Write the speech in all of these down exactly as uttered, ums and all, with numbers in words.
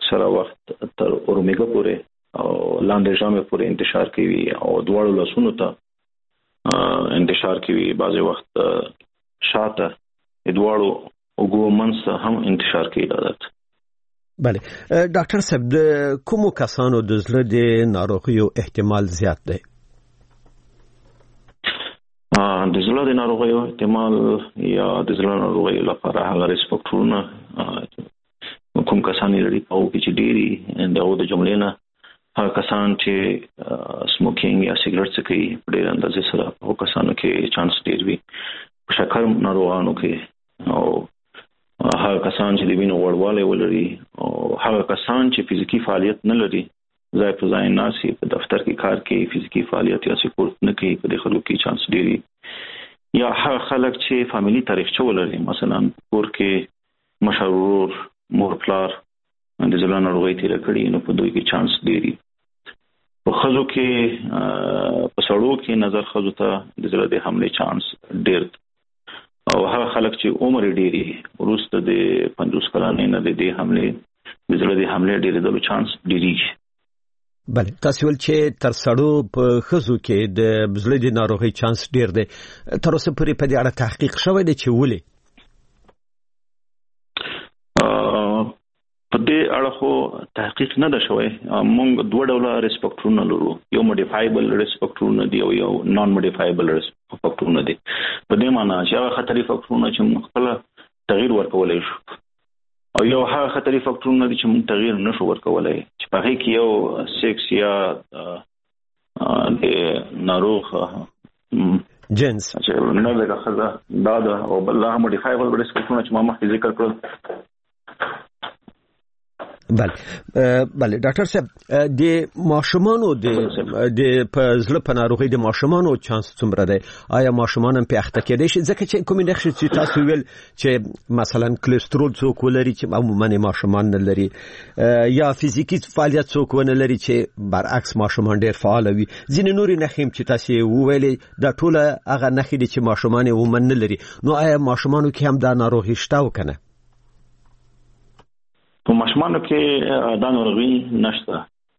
اکثره وخت تر اومیګا پورې او لاندې ژامې پورې انتشار کوي او دواړو لاسونو ته انتشار کوي. بعضې وخت شاته دواړو اوږو منځ ته هم انتشار کوي. عادت بله ډاکټر صاحب د کومو کسانو د زړه د ناروغیو احتمال زیات دی؟ د زړه د ناروغیو احتمال یا د زړه ناروغیو لپاره هغه ریسک فاکټورونه کوم کسان لري او چې ډېری دغه د جملې نه هغه کسان چې سموکینګ یا سیګریټ څکوي په ډېر اندازې سره هغو کسانو کې چانس ډېر وي. په شکر ناروغانو کې او هغه کسان چې د وینې غوړوالی ولري او هغه کسان چې فزیکي فعالیت نه لري، ځای په ځای ناست په دفتر کې کار کوي، فزیکي فعالیت یا سپورت نه کوي، په دې خلکو کې چانس ډېر وي. یا هغه خلک چې فامیلي تاریخچه ولري، مثلا کور کې مشر ورور، مور پلار د زړه ناروغۍ تېره کړي، نو په دوی کې چانس ډېر وي. په ښځو کې په سړو کې نظر ښځو ته د زړه د حملې چانس ډېر او هغه خلک چې عمر ډېری وروسته د پنځوس کلنۍ نه د دې حملې د زړه د حملې ډېرېدلو چانس ډېریږي. بله تاسو ول چې تر سړو په ښځو کې د زړه د ناروغۍ چانس ډېر دی، تر اوسه پورې په دې اړه تحقیق شوی دی چې ولې؟ په دې اړه خو تحقیق نه ده شوی. موږ دوه ډوله ریسک فاکټورونه لرو، یو موډیفایبل ریسک فاکټورونه دي او یو نان موډیفایبل ریسک فاکټورونه دي. په دې معنی چې هغه خطري فاکټورونه چې موږ خپل تغییر ورکولای شو او یو هغه خطري فاکټورونه دي چې موږ تغییر نشو ورکولای، چې په هغې کې یو سیکس یا د ناروغ جنس چې نه لږه ښځه دا ده، او بل هغه موډیفایبل ریسک فاکټورونه چې ما مخکې ذکر کړل. بله بله ډاکټر صاحب د ماشومانو د د په زړه په ناروغۍ د ماشومانو چانس څومره دی؟ آیا ماشومان هم پې اخته کېدای شي؟ ځکه چې کومې نښې چې تاسو ویل چې مثلا کلسترول څوک ولري چې عموما ماشومان نه لري، یا فزیکي فعالیت څوک ونه لري چې برعکس ماشومان ډېر فعال وي، ځینې نورې نښې چې تاسو وویلې دا ټوله هغه نښې دي چې ماشومان یې عموما نه لري. نو آیا ماشومانو کې هم دا ناروغي شته او که نه؟ په ماشومانو کې دا ناروغي نشته.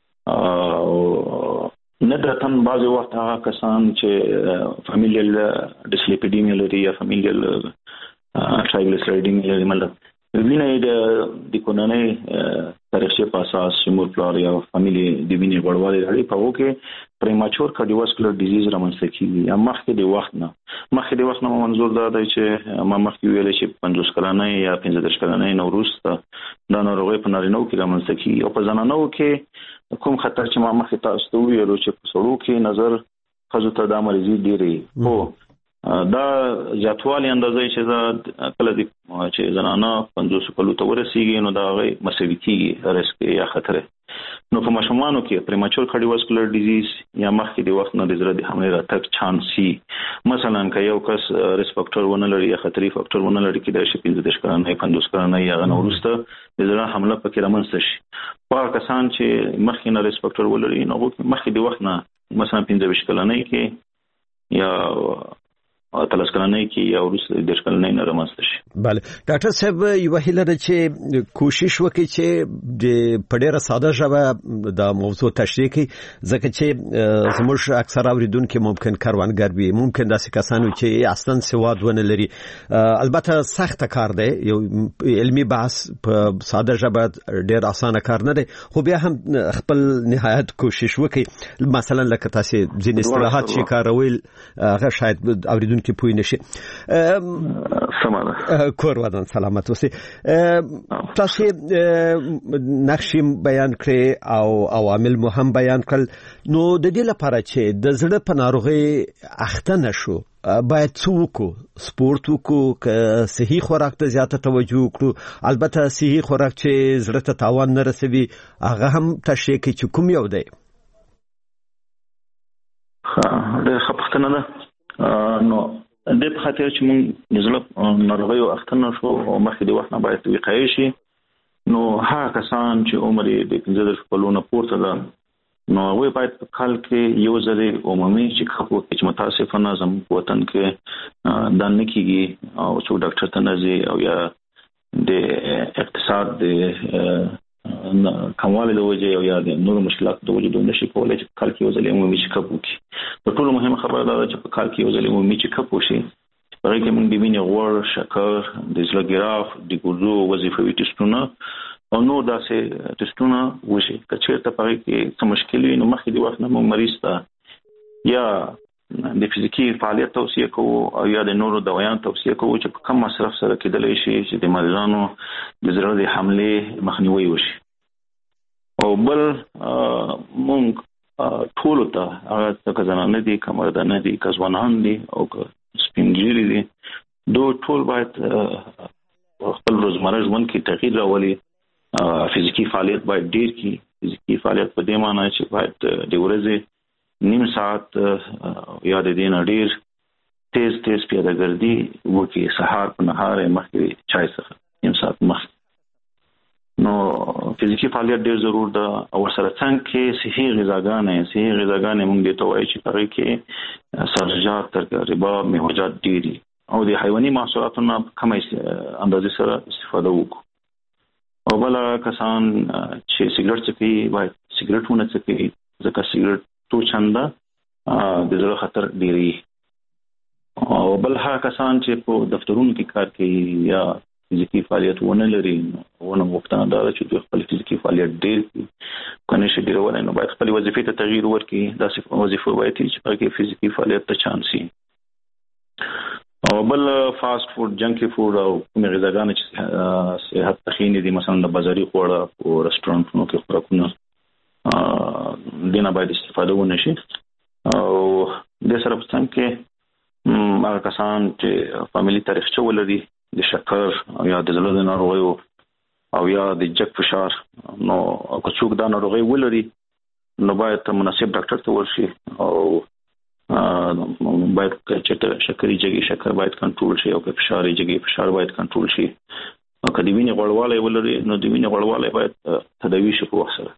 ندرتاً بعضې وخت هغه کسان چې فامیلیل ډسلیپیډیمیا لري یا فامیلیل ټرایګلیسیرایډیمیا لري، مطلب وینه یې د کورنۍ تاریخچې په اساس چې مور پلار یا فامیلي د وینې غوړوالی لري، په هغو کې پریماچور کارډیوواسکولر ډیزیز رامنځته کېږي. یا مخکې د وخت نه مخکې د وخت نه منظور دا دی چې ما مخکې ویلې چې پنځوس کلنۍ یا پنځه دېرش کلنۍ نه وروسته دا ناروغۍ په نارینه‌و کې رامنځته کېږي. او په زنانو کې کوم خطر چې ما مخکې تاسو ته وویلو چې په سړو کې نظر ښځو ته دا مریضي ډېرې هو دا زیاتوالی اندازه چې دا کله چې زنانه پنځوس کلو ته ورسیږي نو دا هغې مساوي کېږي ریسک یا خطر. نو په ماشومانو کې پریماچور کارډیوواسکولر ډیزیز یا مخکې د وخت نه د زړه د حملې راتګ چانس وي. مثلا که یو کس ریسک فاکټور ونه لري یا خطري فاکټور ونه لري، کېدای شي پنځه دېرش کلنۍ پنځوس کلنۍ هغه نه وروسته د زړه حمله پکې رامنځته شي. هغه کسان چې مخکې نه ریسک فاکټور ولري نو مخکې د وخت نه مثلا پنځه ویشت کلنۍ کې یا اتلس کلنۍ کې یا وروسته دېرش کلنۍ نه رامنځته شي. بله ډاکټر صاحب یوه هیله ده چې کوشش وکړي چې د په ډېره ساده ژبه دا موضوع تشریح کړي، ځکه چې زموږ اکثر اورېدونکي ممکن کروندګر وي، ممکن داسې کسان وي چې اصلا سواد ونه لري. البته سخته کار دی، یو علمي بحث په ساده ژبه ډېر اسانه کار نه دی، خو بیا هم خپل نهایت کوشش وکړي. مثلا لکه تاسې ځینې اصطلاحات چې کاروئ هغه شاید اورېدونکي کې پوه نشي. سمانه کور ودان سلامت اوسئ. تاسو نقشې بیان کړې او عوامل مو هم بیان کړل. نو د دې لپاره چې د زړه په ناروغۍ اخته نشو باید څه وکړو؟ سپورت وکړو که صحي خوراک ته زیاته توجه وکړو؟ البته صحي خوراک چې زړه ته تاوان نه رسوي هغه هم تشریح کړئ چې کوم یو دی. ډېر ښه پوښتنه ده. نو دې په خاطر چې موږ د زړه ناروغیو اخته نه شو او مخکې د وخت نه باید وقایې شي، نو هغه کسان چې عمر یې د پنځه دېرش کلو نه پورته ده نو هغوی باید په کال کې یو ځلې عمومي چیک اپ وکړي، چې متاسفانه زموږ په وطن کې دا نه کېږي او څوک ډاکټر ته نه ځي او یا د اقتصاد د کمواله د وجه او یا د نور مشکلات د وجه دوی نشي کولای چې کال کې وزلې عمومي چیک اپ وکړي. په ټولو مهمه خبره دا ده چې په کال کې وزلې عمومي چیک اپ وشي. په هغه کې موږ د وینې غوړ، شکر، د زړه ګراف، د ګردو وظیفوي ټسټونه او نور داسې ټسټونه وشي. که چېرته په هغه کې څه مشکل وي نو مخکې د وخت نه موږ مریض ته یا د فزیکی فعالیت توصیه کوو او یا د نورو دوايان توصیه کوو چې په کم مصرف سره کېدلی شي چې د مریضانو د زړه د حملې مخنیوي وشي. او بل مونږ ټول ته هغه څه زنانه دي، که مردانه دي، که ځوانان دي او که سپین ږیري دي، دوی ټول باید خپل روزمره ژوند کې تغییر راولي. فزیکی فعالیت باید ډیر کړي. فزیکی فعالیت په دې معنی چې باید د ورځې نیم ساعت یا د دین ډیر تیز تیز پیاده ګرځي وکړي. سهار په نهار مخکې چای څخه نیم ساعت مخکې. نو فزیکی فعالیت ډیر ضرور ده. او سره څنګه کې صحي غذاګانې صحي غذاګانې موږ دې ته وایي چې هغه کې سبزیجات، ترکاریبا، میوه‌جات ډیر دي او د حیواني محصولاتو نه کمه اندازې سره استفاده وکړو. او بل کسان چې سیګریټ څکوي باید سیګریټ ونه څکوي، ځکه سیګریټ تو چنده د زړه خطر ډیری. او بل هغه کسان چې په دفترونو کې کار کوي یا فزیکی فعالیت ونه لري ونه وختونه دا چې دوی خپل فزیکی فعالیت ډیر کړي، کنه شي ډیرول نو باید خپل وظیفې ته تغییر ورکړي. دا څه وظیفه باید چې په کې فزیکی فعالیت ته چانس وي. او بل فاست فود، جنکی فود او کومه غذاګانې چې صحت ته خینې دي، مثلا د بازاري خواړه او رستورانتونو کې خوراکونه دینه باید استفاده ونه شي. او د سره په څنګه کې هغه کسان چې فاميلي تاریخچه ولري د شکر او یا د زړه د ناروغیو او یا د جګ فشار، نو که څوک دا ناروغي ولري نو باید مناسب ډاکټر ته ورشي. او باید چې شکرې جګي شکر باید کنټرول شي او که فشار جګي فشار باید کنټرول شي. او که د وینې غوړوالی ولري نو د وینې غوړوالی باید تداوي شي په وخت سره.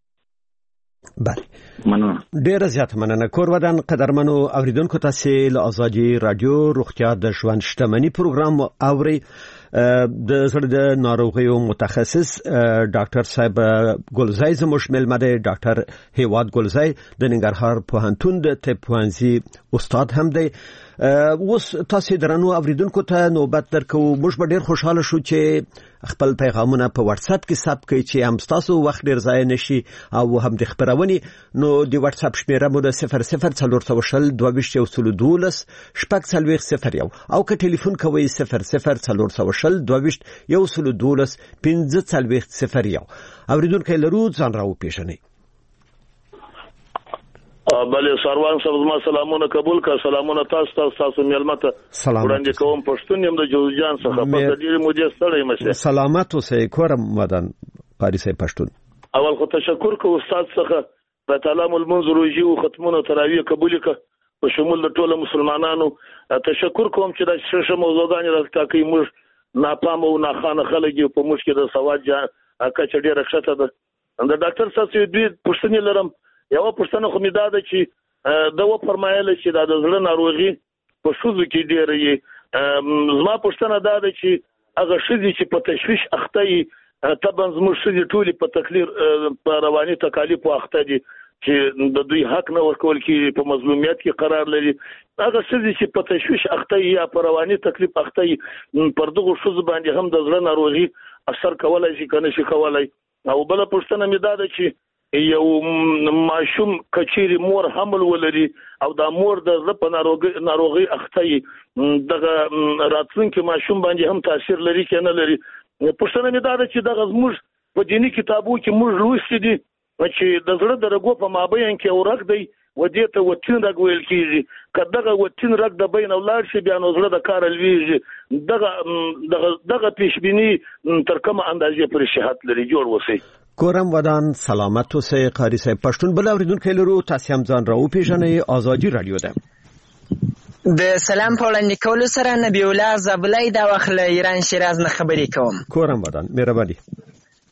بله، مننه. ډیره زیاته مننه. کور ودان قدرمنو اوریدونکو، تاسو له آزادي رادیو روغتیا د ژوند شتمنۍ پروګرام اوري. د زړه د ناروغیو متخصص ډاکټر صاحب ګلزای زموږ ملمه دی. ډاکټر هیواد ګلزای د ننګرهار پوهنتون د طب پوهنځي استاد هم دی. اوس تاسو درنو اوریدونکو ته نوبت درکو. موږ به ډیر خوشاله شو چې خپل پیغامونه په واتس اپ کې ثبت کړئ چې هم تاسو وخت ډیر ضایع نشي او هم د خبرونې. نو د واتس اپ شمیره مو د صفر صفر څلور سوه شل دوه ویشت یو سل دولس شپږ څلوېښت صفر یو او که ټلیفون کوئ صفر صفر څلور سوه شل دوه ویشت یو سل دولس پنځه څلوېښت صفر یو. اوریدونکو لرو ځان راو پیژنئ. بله سروان صاحب زما سلامونه قبول کا. سلامونه تاسو ته، تاسو ملمته وړاندې کوم. پښتون يم د جوزجان څخه. په ډیره مودې ستړی مشه. سلامات اوسئ. کورم ودان قاری صاحب پښتون. اول خو تشکر کوم استاد څخه په تعلیم المنذ روجي او ختمونه تراویح قبول کا په شمول د ټولو مسلمانانو. تشکر کوم چې د شش موضوعګانې راځي موږ ناپام او ناخانه خلک په موږ کې د سواد جا کچ ډیره ښه ده. د ډاکټر صاحب دې پښتني لرم. یو پښتنه خو می دا ده چې دا و فرمایله چې د زړه ناروغي په شوزو کې ډیره یې. زما پښتنه دا ده چې هغه شذي چې په تشویش اخته یې طبعا زموږ شذي ټولي په تکلیف په رواني تکالیف اخته دي چې د دوی حق نه ورکول کیږي، په مظلومیت کې قرار لري. هغه شذي چې په تشویش اخته یې یا په رواني تکلیف اخته یې پر دغه شوز باندې هم د زړه ناروغي اثر کولای شي کنه شي کولای. او بل پښتنه می دا ده چې یو ماشوم کچيري مور حمل ولري او دا مور د زپ ناروغي ناروغي اخته دغه راتلونکي ماشوم باندې هم تاثیر لري کنه لري. پښتنه می دا چې دغه موږ په دینی کتابو کې موږ لوستي دي چې د زړه د رګو په مابین کې ورک دی ودې ته وتین رګ ویل کیږي. کله وتین رګ د بین اولاد شي بیا نو زړه د کار لویږي. دغه دغه دغه پیشبینی تر کومه اندازې پر صحت لري. جوړ وسی. کورم ودان سلامت اوسئ. قاری صاحب پښتون. بل اوریدونکو لرو تاسو هم ځان راو پیژنئ. آزادي رادیو ده. د سلام په وړاندې کولو سره نبی الله زابلای دا وخت له ایران شیراز نه خبرې کوم. کورم ودان مهرباني.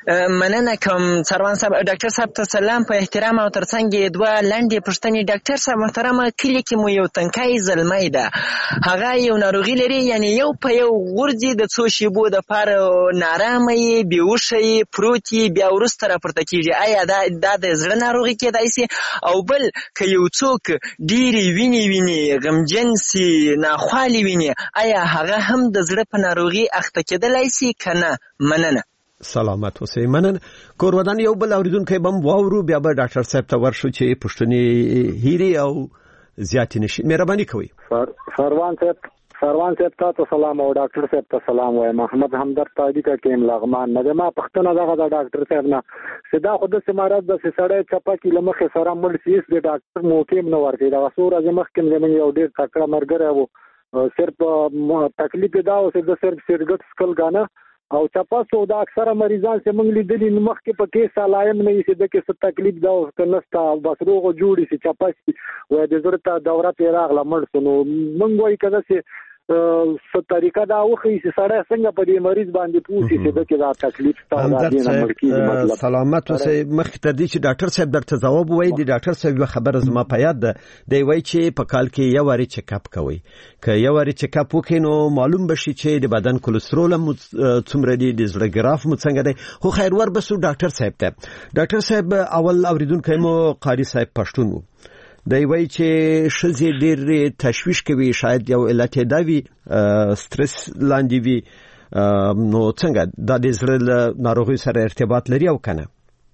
مننه کوم سروان صاحب. ډاکټر صاحب ته سلام په احترام او ترڅنګ دوه لنډې پوښتنې. ډاکټر صاحب محترمه، کلي کې مو یو تنکی زلمی ده، هغه یو ناروغي لري، یعنی یو په یو غورځي، د څو شیبو دپاره نارامه یې، بېهوشه یې، پروت یې، بیا وروسته راپورته کېږي. آیا دا دا د زړه ناروغي کېدای سي؟ او بل که یو څوک ډېرې وینې ویني، غمجن سي، ناخوالې ویني، آیا هغه هم د زړه په ناروغي اخته کېدلی سي که نه؟ مننه. سلامت اوسئ. مننه. کور ودان یو بل اوریدونکی بم واورو، بیا به ډاکټر صاحب ته ورشو چې پوښتنې هیرې او زیاتې نشي. مهرباني کوئ. سروان صاحب سروان صاحب تاسو سلام او ډاکټر صاحب ته سلام وایم. محمد همدرد تاجی کا کیم لغمان نه ما پښتنه دغه د ډاکټر صاحب نه صدا خود سه مراد د سړی چپا کی لمخه سره مل سیس د ډاکټر موکیم نه ورته دا سور از مخکې زمون یو ډیر تکړه مرګره وو، صرف تکلیف دا او صرف صرف سرګټ سکل غانه او چپا سو دا اکثره مریضان چې موږ لیدلې مخکې په کې سلایم نه یې د کې څه تکلیف دا او کنهستا بس روغ جوړی سي چپا سي و د ضرورت دوره پیراغ لمړ سنو موږ وایي کده سي څه طریقه دا وخی چې سړی څنګه په دې مریض باندې پوښي چې د کې دا تکلیف تا دا دینه مرکی مطلب. سلامت اوسئ. مخکې تر دې چې ډاکټر صاحب درته ځواب وایي، د ډاکټر صاحب یو خبره زما په یاد ده، دی وایي چې په کال کې یو واري چیک اپ کوئ. که یو واري چیک اپ وکړئ نو معلوم بشي چې د بدن کولېسترول هم څومره دی، د زړه ګراف مو څنګه دی. خو خیر ور بسو ډاکټر صاحب ته. ډاکټر صاحب اول اوریدونکی مو قاری صاحب پښتون وو، دی وایي چې ښځې ډېر تشویش کوي، شاید یو علت یې دا وي سټرس لاندې وي. نو څنګه دا د زړه له ناروغیو سره ارتباط لري او که نه؟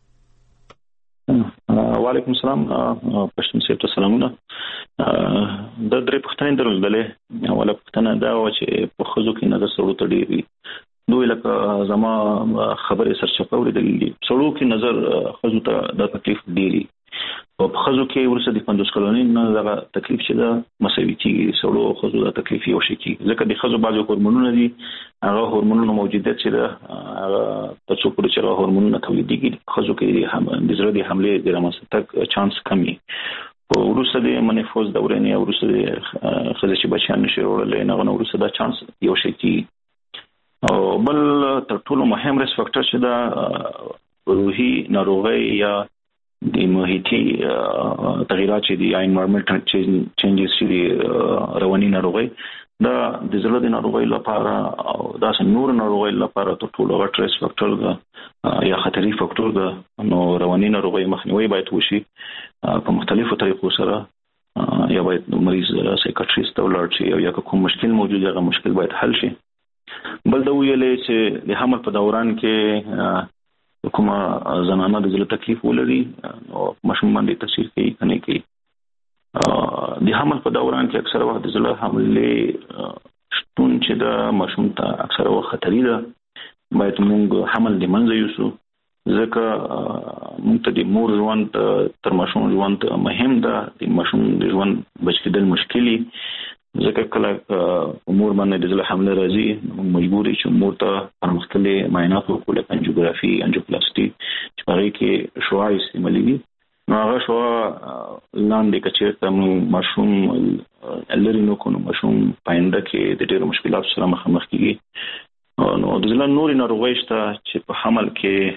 وعلیکم السلام. پښتون صاحب ته سلامونه. د درې پوښتنې درلودلې. اوله پوښتنه دا وه چې په ښځو کې نظر سړو ته ډېر وي. دوی لکه زما خبرې سرچپه اورېدلې دي، سړو کې نظر ښځو ته دا تکلیف ډېر وي. په ښځو کې وروسته د پنځوس کلنۍ نه دغه تکلیف چې ده مساوي کېږي، سړو او ښځو دا تکلیف یو شی کېږي، ځکه د ښځو بعضې هورمونونه دي، هغه هورمونونو موجودیت چې ده هغه په څو پورې چې هغه هورمونونه تولیدېږي، ښځو کې د زړه د حملې د رامنځته تګ چانس کم وي. په وروسته د منفوز دورې نه وروسته د ښځې چې بچیان نشي راوړلی، هغه نه وروسته دا چانس یو شی کېږي. او بل تر ټولو مهم ریسک فاکټر چې ده روحي ناروغۍ یا د محیطي تغییرات چې دي، یا انوایرمنټل چینجز چې دي، رواني ناروغۍ، دا د زړه د ناروغۍ لپاره او داسې نور ناروغۍ لپاره تر ټولو غټ ریسک فاکټر ده یا خطري فاکټر ده. نو رواني ناروغۍ مخنیوي باید وشي په مختلفو طریقو سره. یا باید مریض سایکاټریست ته ولاړ شي، او یا که کوم مشکل موجود هغه مشکل باید حل شي. بل دا ویلې چې د حمل په دوران کې کومه زنانه د زړه تکلیف ولري او ماشوم باندې تاثیر کوي کنه کوي. د حمل په دوران کې اکثره وخت د زړه حملې شتون چې د ماشوم ته اکثره وخت خطري ده، باید موږ حمل د منځه یوسو، ځکه موږ ته د مور ژوند تر ماشوم ژوند مهم ده. د ماشوم د ژوند بچ کېدل مشکلي، ځکه کله مور باندې د زړه حمله راځي موږ مجبور یو چې مور ته پرمختللي معاینات وکړو، لکه انجیوګرافي، انجیوپلاسټي، چې په هغې کې شعاع استعمالېږي. نو هغه شعاع لاندې که چېرته موږ ماشوم لرې نه کړو، نو ماشوم په آینده کې د ډېرو مشکلاتو سره مخامخ کېږي. نو د زړه نورې ناروغۍ شته چې په حمل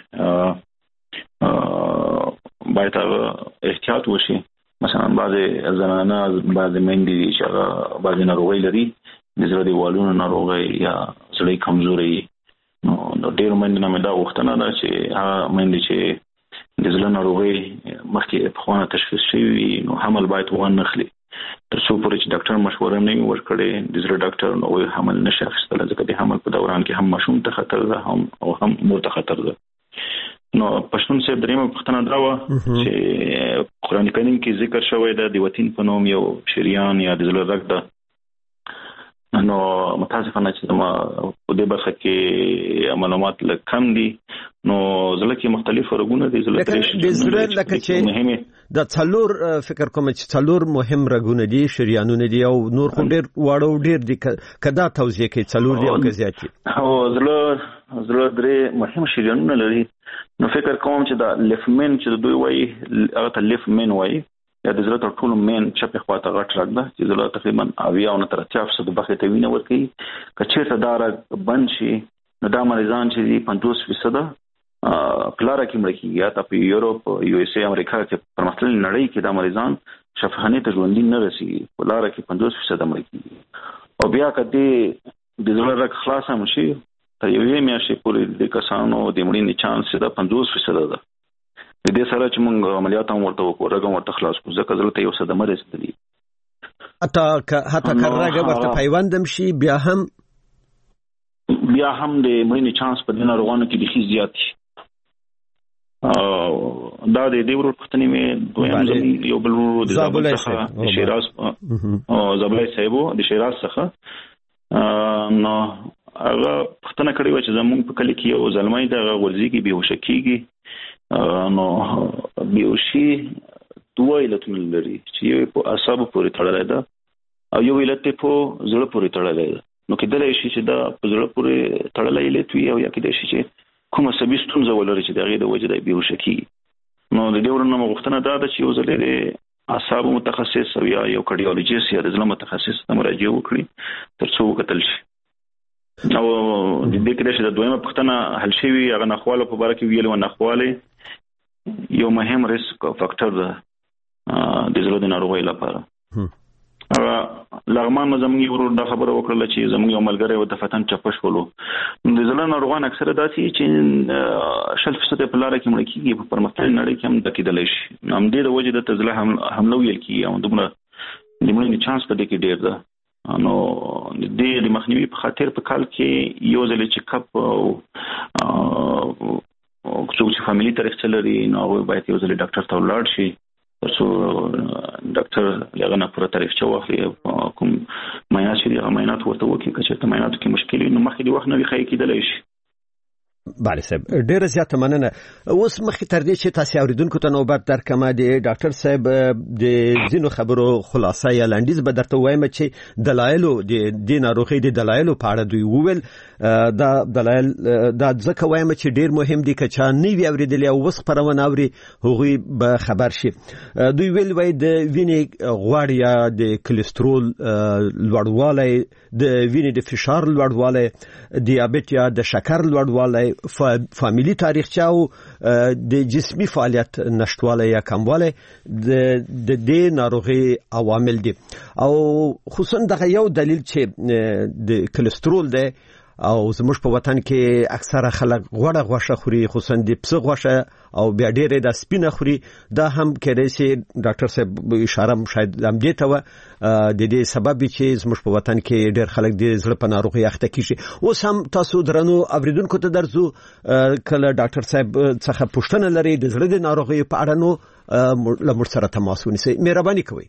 کې باید هغه احتیاط وشي. مثلا بعضې زنانه، بعضې میندې چې هغه بعضې ناروغۍ لري، د زړه د والونو ناروغۍ یا زړه یې کمزوری. نو د ډېرو میندو نه مې دا غوښتنه ده چې هغه میندې چې د زړه ناروغۍ مخکې پخوانه تشخیص شوي وي، نو حمل باید وانخلي تر څو پورې چې ډاکټر مشوره نه وي ورکړې د زړه ډاکټر، نو وایي حمل نشي اخیستلی، ځکه د حمل په دوران کې هم ماشوم ته خطر ده هم او هم مور ته خطر ده. نو پښتون صاحب دریمه پوښتنه دا وه چې قرآن کریم کې ذکر شوی ده د وطین په نوم یو شریان یا د زړه رګ ده. نو متاسفانه چې زما په دې برخه کې معلومات لږ کم دي. نو زړه کې مختلف رګونه دي، زړه لکه چې د څلور فکر کوم چې څلور مهم رګونه دي، شریانونه دي، او نور خو ډېر واړه ډېر دي. کدا توضیح کوي څلور دي او که زیات دي؟ او زړه زړه درې مهم شریانونه لري. نو فکر کوم چې دا لیفت مین چې دوی وایي هغه ته لیفت مین وایي، یا د زړه تر ټولو مین چپې خواته غټ رګ ده چې زړه تقریبا اویا او نه تر اتیا فیصده برخې ته وینه ورکوي. که چېرته دا رګ بند شي نو دا مریضان چې دي پنځوس فیصده کلاره کې مړ کیږي، یا په یورپ، یو اس ای، امریکا کې پرمختللې نړۍ کې دا مریضان شفاخانه ته ژوندۍ نه رسیږي، کلاره کې پنځوس فیصد مړ کیږي. او بیا کدی د زړه رګ خلاص هم شي تر یوې میاشتې پورې د کسانو د مړینې چانس دا پنځوس فیصد ده. د دې سره چې موږ عملیات هم ورته وکړو، رګ هم ورته خلاص کړو، ځکه زړه ته یو صدمه رسېدلې. حتی حتی که رګ ورته پیوند هم شي بیا هم بیا هم د مړینې چانس په دې ناروغانو کې بیخي زیات شي. دا د دې ورو پښتنې مې دویم ځل یو بل ورو د زابل څخه د شیراز او زابل صاحبو د شیراز څخه نو هغه پښتنه کړی و چې زمونږ په کلی کې یو ځلمای د غورځي کې بیهوش کیږي، نو بیهوشي دوه علتونه لري چې یو په اعصابو پورې تړلې ده او یو علت په زړه پورې تړلې ده. نو کېدای شي چې دا په زړه پورې تړلې علت وي او یا کېدای شي چې کومه سبي ستونزه ولري چې دغه د وجه د بیهوش کیږي. نو د دې ورنه مغوښتنه دا ده چې یو ځل د اعصاب متخصص او یا یو کارډیولوژیست یا د زړه متخصص ته مراجعه وکړي تر څو وکتل شي. او د دې کې چې د دویمه پښتنه حل شي هغه نخواله په باره کې ویل و، نخواله یو مهم ریسک فاکټر ده د زړه د ناروغۍ لپاره. هغه لغمان زموږ ورور دا خبره وکړه چې زموږ یو ملګری و د فتن چپش ولو د زړه ناروغان اکثره داسي چې شل فیصد په لار کې مړ کیږي، په پرمختللې نړۍ کې هم د کېدلی شي. هم دې د وجه د تزله حمله ویل کیږي او دومره د مړینې چانس په دې کې ډېر ده. نو د دې د مخنیوي په خاطر په کال کې یو ځل چې کپ او څوک چې فاميلي تاریخ لري نو باید یو ځل ډاکټر ته ولاړ شي تر څو ډاکټر هغه نه پوره تاریخ واخلي، کوم معاینات چې هغه معاینات ورته وکړي، که چېرته معایناتو کې مشکل وي نو مخکې د وخت نه وي ښه کېدلی شي. بله صاحب ډیره زیاته مننه. اوس مخکې تر دې چې تاسو اوریدونکو ته نوبت درکړم د ډاکټر صاحب د ځینو خبرو خلاصه یا لنډیز به درته وایم چې دلایلو د دې ناروغۍ د دلایلو په اړه دوی وویل. دا دلایل دا ځکه وایم چې ډیر مهم دي که چا نه وي اوریدلی او اوس خپرونه اوري هغوی به خبر شي. دوی ویل وایي د وینې غوړ یا د کلسترول لوړوالی، د وینې د فشار لوړوالی، دیابت یا د شکر لوړوالی، فامیلی تاریخچه او د جسمی فعالیت نشټواله یا کمواله د دې ناروغي عوامل دي. او خصوصا دغه یو دلیل چې د کلسترول دی او زموږ په وطن کې اکثره خلک غوړه غوښه خوري، خصوصا د پسه غوښه او بیا ډېرې د سپینه خوري. دا هم کېدای شي ډاکټر صاحب اشاره شاید هم دې ته وه د دې سبب چې زموږ په وطن کې ډېر خلک د زړه په ناروغۍ اخته کېږي. اوس هم تاسو درنو اوریدونکو ته درځو کله ډاکټر صاحب څخه پوښتنه لري د زړه د ناروغۍ په اړه نو له موږ سره تماس ونیسئ. مهرباني کوئ.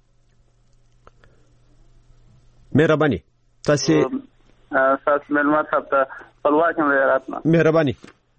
مهرباني تاسو ساس ملما صاحب ته خپلواک هم راتنه مهرباني.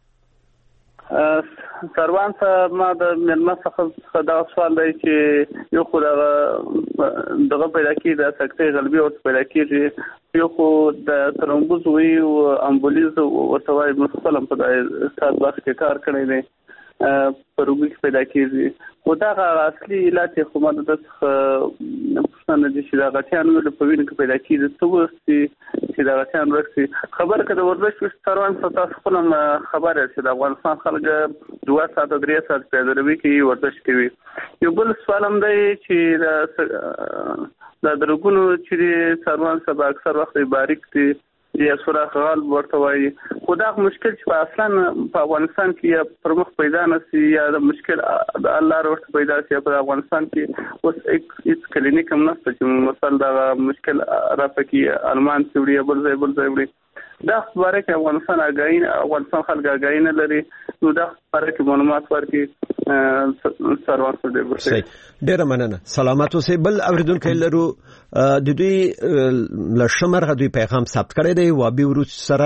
سروان صاحب ما د ملما څخه دا سوال دی چې یو خو دغه دغه پیدا کېږي د سکتې قلبي ورته پیدا کېږي، یو خو د ترومبوز وي او امبولیز ورته وایي. مخکې هم په دې سات وخت کې کار کړی دی په روغي کې پیدا کېږي. خو دغه اصلي علت خو ما د پوښتنه دي چې د غټیان ولې په وینه کې پیدا کېږي، څه وستي چې د غټیان ورسي خبره کده ورزش وشت سروان تاسو خپل خبره چې د افغانستان خلک دوه ساعت درې ساعت په دروي کې ورزش کوي. یو بل سوال هم دی چې د درګونو چې سروان سبا اکثر وخت باریک دي یا سوراخ غال ورته وایي. خو دا مشکل چې په اصلا په افغانستان کې پر مخ پیدا نشي یا د مشکل د الله ورته پیدا شي په افغانستان کې اوس هیڅ کلینیک هم نشته چې مثلا دا مشکل راپکې المان سیوري بل ځای بل ځای وړي. دا خبره کې افغانستان اگاین افغانستان خلک اگاین لري نو دا خبره کې معلومات ورکړي سروان سره ډېر ډېر مننه. سلامات اوسئ. بل اوریدونکو لرو د دوی له شمرغه دوی پیغام ثبت کړی دی وابي وروچ سره.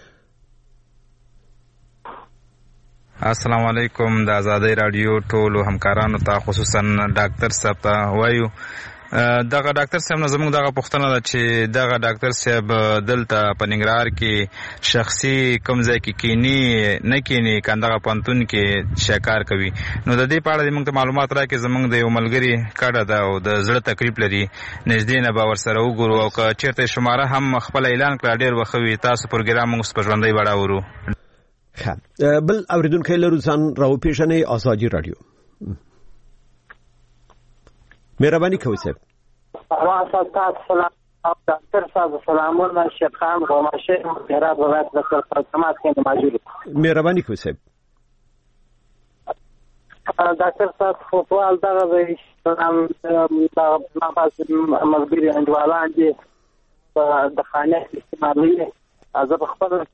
السلام علیکم. د آزادۍ رادیو ټولو همکارانو ته خصوصا ډاکټر صاحب ته وایو دغه ډاکټر صاحب زموږ دغه پوښتنه ده چې دغه ډاکټر صاحب دلته په ننګرهار کې شخصي کوم ځای کې کینی نه کینی کندغه پانتون کې شکار کوي. نو د دې په اړه موږ ته معلومات راکړي. زموږ د یو ملګری کډه ده او د زړه تکلیف لري، نږدې نه به ورسره وګورو او که چیرته شماره هم خپل اعلان کړه ډېر وخوي تاسو پروګرام موږ په ژوندۍ بڼه ورو. ښه بل اوریدونکو لرو ځان راوپېژنئ ازادي رادیو مهرباني کوئ صاحب سلام ډاکټر صاحب سلامونه شیخ خان غوماشي هرات ولایت د خدمات کې موجود مهرباني کوئ صاحب ډاکټر صاحب سوال دا دی چې ما پاس ملګری انډوالان دي د خانه استعمالي از په خپل او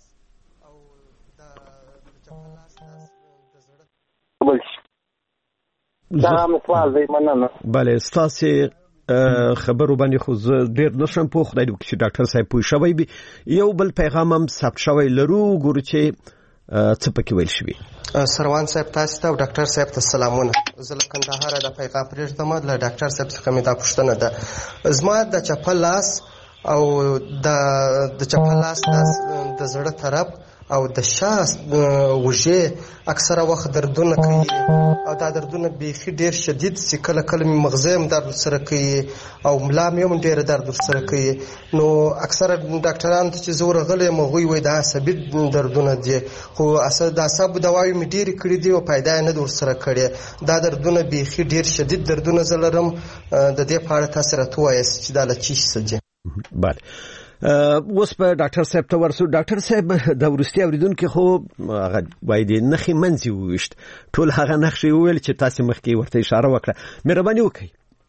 د دا مثال دی مننه بله ستاسو خبرو باندې خو ډیر نشم په خدای دې چې ډاکټر صاحب پوه شوی وي یو بل پیغام هم ثبت شوی لرو ګورو چې څه پکې ویل شوی سروان صاحب تاسو ته او ډاکټر صاحب ته سلامونه زه له کندهار د پیغام پرېږدم له ډاکټر صاحب څخه مې دا پوښتنه ده زما د چپل لاس او د د چپل لاس د زړه طرف او د شاس وجه اکثره وخت دردونه کوي او دا دردونه بیخي ډیر شدید سي کله کله مې مغزه هم درد سره کوي او ملا مې هم ډیر درد سره کوي نو اکثره ډاکټران چې زور غلې مغوي وي دا عصبي دردونه دي خو اصل دا سب دوايي مې ډیر کړې دي او پیدا نه در سره کړي دا دردونه بیخي ډیر شدید دردونه زلرم د دې په اړه تاسو راته وایئ چې دا لچې سجه بله اوس په ډاکټر صاحب ته ورسو ډاکټر صاحب د ورستي اوریدونکو خو هغه وای دي نخي منځي وشت ټول هغه نقشې ویل چې تاسو مخکې ورته اشاره وکړه مهرباني وکړئ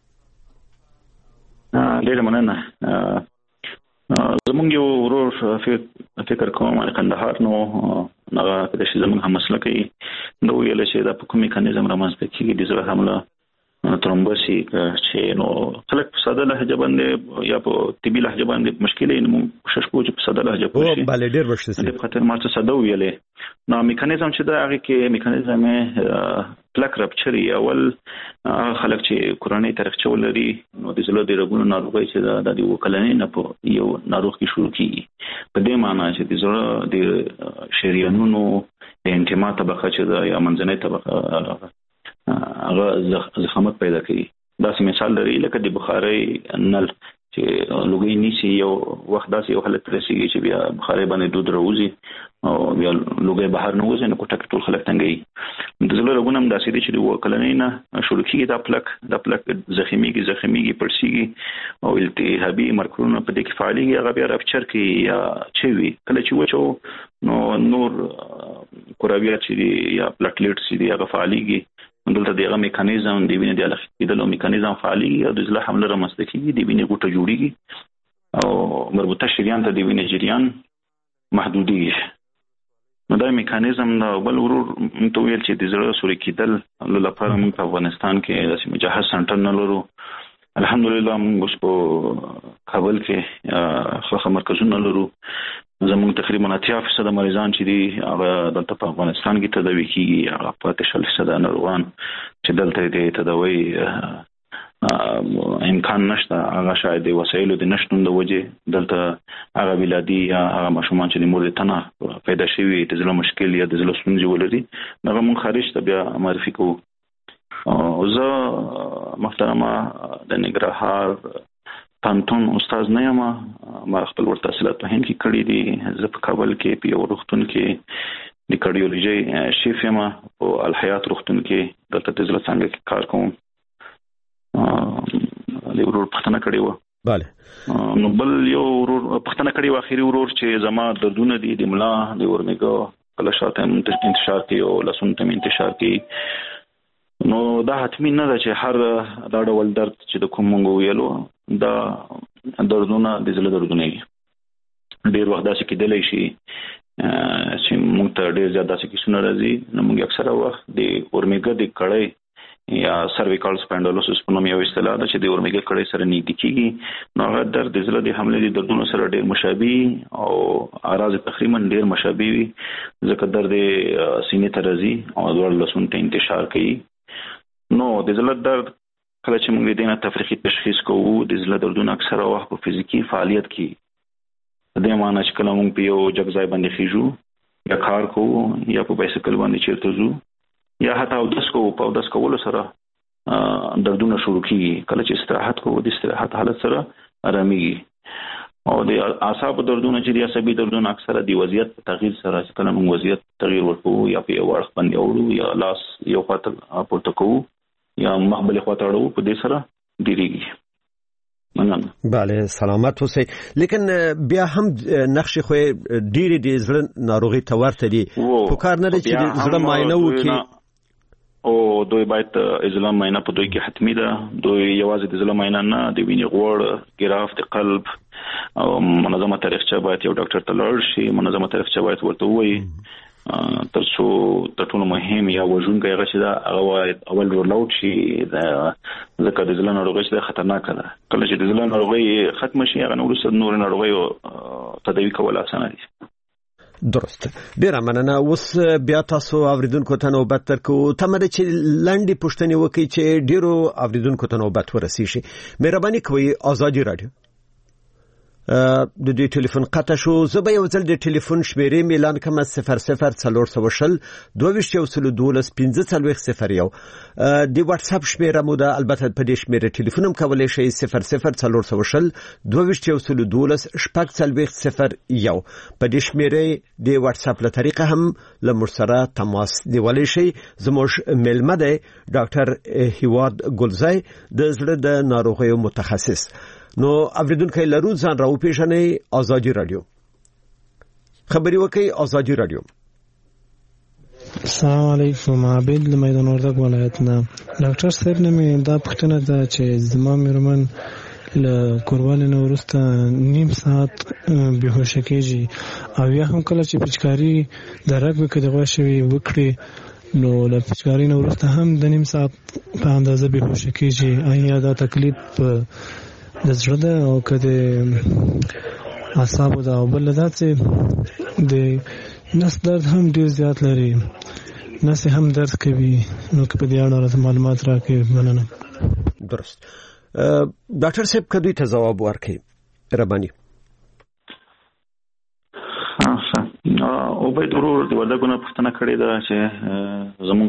ډېر مننه زمونږ یو ورور فکر کوم کندهار نو هغه د شي زمونږ هم مسله کوي نو ویل چې دا په کوم میکانیزم رامنځته کیږي د زړه حمله ترومبوسي چې نو خلک په ساده لهجه باندې یا په طبي لهجه باندې مشکلې نو کوشش کوو چې په ساده لهجه پوه شي بله ډېر وشته د خاطر ما څه ساده ویلې نو میکانیزم چې دا هغه کې میکانیزم پلک رپچري اول خلک چې کورونی تاریخچه ولري نو د زړه د رګونو ناروغي چې د وکلنې نه په یو ناروغ کې شروع کیږي په دې معنی چې د زړه د شریانونو د انتما طبقه چې دا یا منځنۍ طبقه هغه زخمت پیدا کوي دا سم مثال لري لکه د بخاري نل چې لوګي نيسي یو وخت داسې یو حالت رسیږي چې بیا بخاري باندې دود راوځي او بیا لوګي بهر نه وځي نو کوټه ټول خلک تنګي د زړه رګونه هم داسې دي چې د وکلنې نه شروع کیږي دا پلک دا پلک زخمیږي زخمیږي پړسیږي او التهابي مرکزونه په دې کې فعاليږي هغه بیا رپچر کوي یا چوي کله چې وچو نو نور کوراویات چې یا پلاټلیټس چې هغه فعاليږي دلته دغه میکانیزم د وینې د الخ کېدلو میکانیزم فعالي او د زړه حمله رامنځته کیږي د وینې ګوټه جوړیږي او مربوطه شریان ته د وینې جریان محدودیږي نو دا میکانیزم دا بل ورور متو ویل چې د زړه سوري کېدل لپاره موږ په افغانستان کې داسې مجهز سنټر نه لرو الحمدلله موږ په کابل کې خو مرکزونه لرو زموږ تقریبا اتیا فیصد مریضان چې دي هغه دلته په افغانستان کې تداوي کیږي هغه په شل فیصد ناروغان چې دلته د تداوي امکان نشته هغه شاید د وسایلو د نشټون د وجه دلته هغه ولادي یا هغه ماشومان چې د مور د تنه پیدا شوي د زړه مشکل یا د زړه ستونزې ولري هغه مونږ خارج ته بیا معرفي کوو او زه محترمه د ننګرهار پانتون استاد نه یم ما خپل ورته تحصیلات په هند کې کړی دي زه په کابل کې په یو روغتون کې د کارډیولوژي شیف یم او الحیات روغتون کې دلته د زړه څنګه کې کار کوم د ورور پښتنه کړی و bale نو بل یو ورور پښتنه کړی و اخیری ورور چې زما دردونه دي د ملا د ورمېګو کله شاته انتشار کوي او لاسونه ته انتشار کوي نو دا حتمی نه ده چې هر دا ډول درد چې د کوم مونږ ویلو دا دردونه د زړه دردونه دي ډیر وخت داسې کېدلی شي چې مونږ ته ډیر زیات داسې کیسونه راځي نو مونږ اکثره وخت د اورمیګا د کړۍ یا سرویکال سپاینډلوسس په نوم یو اصطلاح ده چې د اورمیګا کړۍ سره نږدې کیږي نو هغه درد د زړه د حملې د دردونو سره ډیر مشابه او اعراض تقریبا ډیر مشابه وي ځکه درد سینې ته راځي او د لاسونو ته انتشار کوي نو د زړه درد کله چې موږ دینه تفریحي تشخیص کوو د زړه دردونه اکثره وخت په فزیکی فعالیت کې د دې معنی چې کله موږ په یو جګ ځای باندې خېجو یا کار کوو یا په بایسکل باندې چیرته ځو یا حتی او داس کوو په داس کولو سره دردونه شروع کیږي کله چې استراحت کوو د استراحت حالت سره آرامي او د اعصاب دردونه چې د عصبي دردونه اکثره د وضعیت په تغییر سره چې کله موږ وضعیت تغییر ورکوو یا په یو اړخ باندې وړو یا لاس یو خواته پورته کوو یا مخ بلې خواته اړوو په دې سره ډیریږي. مننه. بله سلامت اوسئ. لیکن بیا هم نقش خو ډېرې د زړه ناروغي ته ورته دي. په کار نه دی چې د زړه معاینه وکړي او دوی باید ازلام معاینه په دوی کې حتمی ده. دوی یوازې د ازلام معاینه نه د وینې غوړ، ګراف د قلب او منظمه تاریخچه باید یو ډاکټر ته لاړ شي. منظمه تاریخچه باید ورته ووایي تر څو تر ټولو مهم یا وژونکی هغه چې دا هغه اول رول اوټ شي. ځکه د زړه ناروغي چې خطرناکه ده. کله چې د زړه ناروغي ختم شي هغه وروسته نور ناروغي تداوی کول اسانه دي. درست. ډیره مننه. اوس بیا تاسو اوریدونکو ته نوبت درکو. تمره چې لنډي پوښتنې وکړي چې ډیرو اوریدونکو ته نوبت ورسیږي. مهرباني کوئ آزادي رادیو د دې ټلیفون قطع شو. زه به یو ځل د ټلیفون شمیرې اعلان کوم: صفر صفر څلور سوه شل دوه ویشت یو سل دولس پنځه څلوېښت صفر یو. د واتس اپ شمیره مو ده. البته په دې شمیره ټلیفون هم کولی شئ: صفر صفر څلور سوه شل دوه ویشت یو سل دولس شپږ څلوېښت صفر یو. په دې شمیره د واتس اپ له طریقه هم له موږ سره تماس نیولی شئ. زموږ میلمه دی ډاکټر هیواد ګلزی، د زړه د ناروغیو متخصص. نو اوریدونکو لرو ځان راو پیژنئ. آزادي رادیو خبري وکي. آزادي رادیو. السلام علیکم. عابد له میدان وردګ ولایت نه. ډاکټر صاحب نه مې دا پوښتنه ده چې زما میرمن له کوروالې نه وروسته نیم ساعت بهوشه کېږي او یا هم کله چې پچکاري د رګ کې دغه شوی وکړي نو له پچکاري نه وروسته هم د نیم ساعت په اندازه بهوشه کېږي. آیا دا تکلیف د زړه ده او که د اعصابو ده او بل دا چې د نس درد هم ډېر زیات لري، نس هم درد کوي. نو که په دې اړه راته معلومات راکړئ. مننه. درست. ډاکټر صاحب که دوی ته ځواب ورکړي رباني. او باید ورور د وردګو نه پوښتنه کړې ده چې زمونږ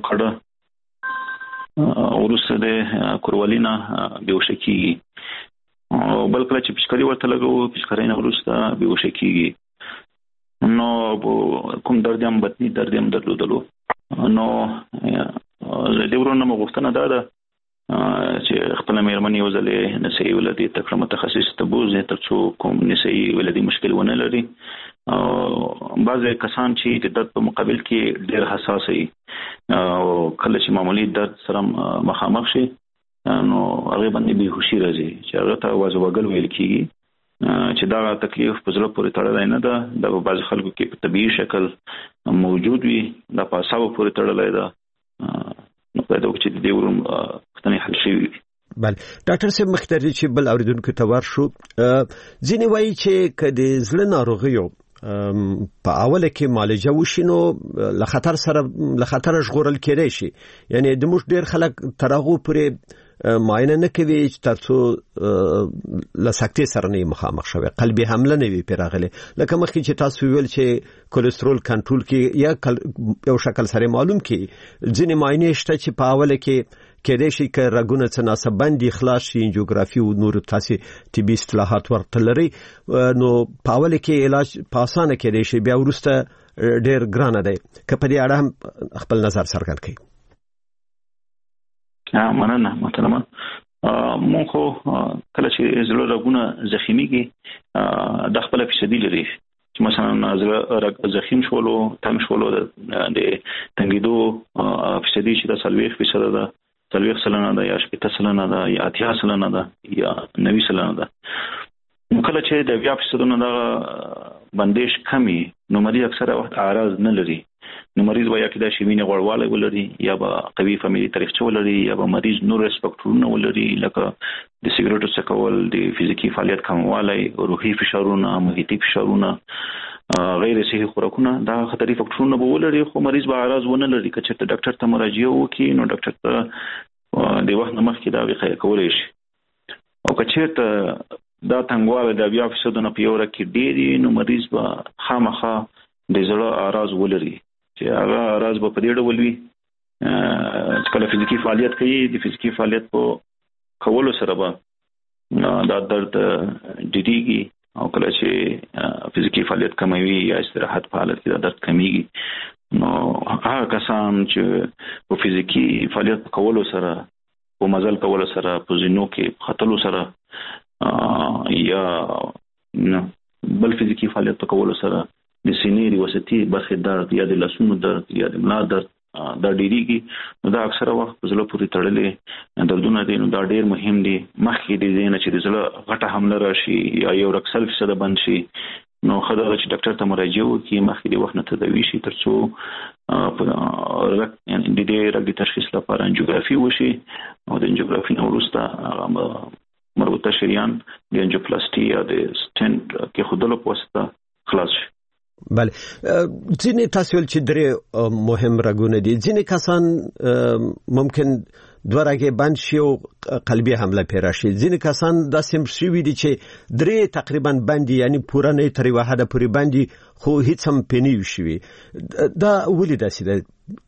کډه وروسته د کوروالي نه بېهوشه کېږي او بل کله چې پچکاري ورته لګوو پچکارۍ نه وروسته بېهوشه کېږي. نو کوم درد هم بطني درد هم درلودلو. نو د دې ورور نه مې غوښتنه دا ده چې خپله مېرمن یو ځلې نسایي ولادي تکړه متخصص ته بوځي تر څو کوم نسایي ولادي مشکل ونه لري. او بعضې کسان چې د درد په مقابل کې ډېر حساس وي او کله چې معمولي درد سره مخامخ شي نو هغه باندې بېهوشي راځي چې هغه ته وازوګل ویل کېږي چې دا تکلیف په زړه پورې تړلی نه ده. دا په بعضې خلکو کې په طبیعي شکل موجود وي. دا په اعصابو پورې تړلی ده. نو باید وکړو چې د دې ورون پوښتنې حل شوي وي. بله ډاکټر صاحب مخکې تر دې چې بل اورېدونکو ته ورشو، ځینې وایي چې که د زړه ناروغیو په اوله کې معالجه وشي نو له خطر سره له خطره ژغورل کېدای شي. یعنې د موږ ډېر خلک تر هغو پورې معاینه نه کوي چې تر څو له سکتې سره نه مخامخ شوی، قلبي حمله نه وي پرې راغلی. لکه مخکې چې تاسو ویل چې کولېسترول کنټرول کې یا یو شکل سره معلوم کې ځینې معاینې شته چې په اوله کې کېدای شي که رګونه څه ناسب بندي خلاص شي، انجیوګرافي او نور تاسې طبي اصطلاحات ورته لري، نو په اوله کې علاج په اسانه کېدای شي، بیا وروسته ډېر ګرانه دی. که په دې اړه هم خپل نظر څرګند کړئ. مننه محترمه. مونږ خو کله چې زړه رګونه زخمیږي دا خپله فیصدي لري چې مثلا زړه زخیم شولو تنګ شولو د تنګېدو فیصدي چې دا څلوېښت فیصده ده، څلوېښت سلنه ده یا شپېته سلنه ده یا اتیا سلنه ده یا نوي سلنه ده. کله چې د اویا فیصدونو دغه بندش کمي نو مریض اکثره وخت اعراض نه لري. نو مریض به یا کېدای شي وینې غوړوالی ولري یا به قوي فامیلي تاریخچه ولري یا به مریض نور ریسک فاکټورونه ولري لکه د سګرټو څکول، د فزیکي فعالیت کموالی، روحي فشارونه، محیطي فشارونه، غیر صحي خوراکونه. دا خطري فاکټورونه به ولري خو مریض به اعراض ونه لري. که چېرته ډاکټر ته مراجعه وکړي نو ډاکټر ته د وخت نه مخکې دا وقایه کولی شي. او که چېرته دا تنګوالی د اویا فیصدو نه په یو ورځ کې ډېر نو مریض به خامخا د زړه اعراض ولري چې هغه اعراض به په دې ډول وي چې کله فزیکي فعالیت کوي د فزیکي فعالیت په کولو سره به دا درد ډېرېږي او کله چې فزیکی فعالیت کموي یا استراحت په حالت کې درد کمیږي نو هغه کسان چې په فزیکی فعالیت کولو سره په مزل کولو سره په زینو کې خطلو سره یا بل فزیکی فعالیت کولو سره د سینې د وسطي برخې درد یا د لاسونو درد یا د ملا درد دا ډیریږي نو دا اکثره وخت په زړه پورې تړلې دردونه دي نو دا ډیر مهم دي مخکې د دې نه چې د زړه غټه حمله راشي یا یو رکسل فیصد بند شي نو خدای چې ډاکټر ته مراجعه وکړي مخکې د وخت نه تداوي شي ترڅو یعنی د دې رګ تشخیص لپاره انجیوګرافي وشي او د انجیوګرافي نه وروسته مربوطه شریان د انجیوپلاسټي یا د سټنټ کې خودلو په واسطه خلاص شي. بله ځینې تاسو ول چې درې مهم رګونه دي ځینې کسان ممکن دوه رګې بند شي او قلبي حمله پیرا شي ځینې کسان داسې شوي دي چې درې تقریبا بندي یعنی پوره نه تر یوه حده پورې بندي خو هیڅ هم پې نه وي شوي دا ولې داسې ده؟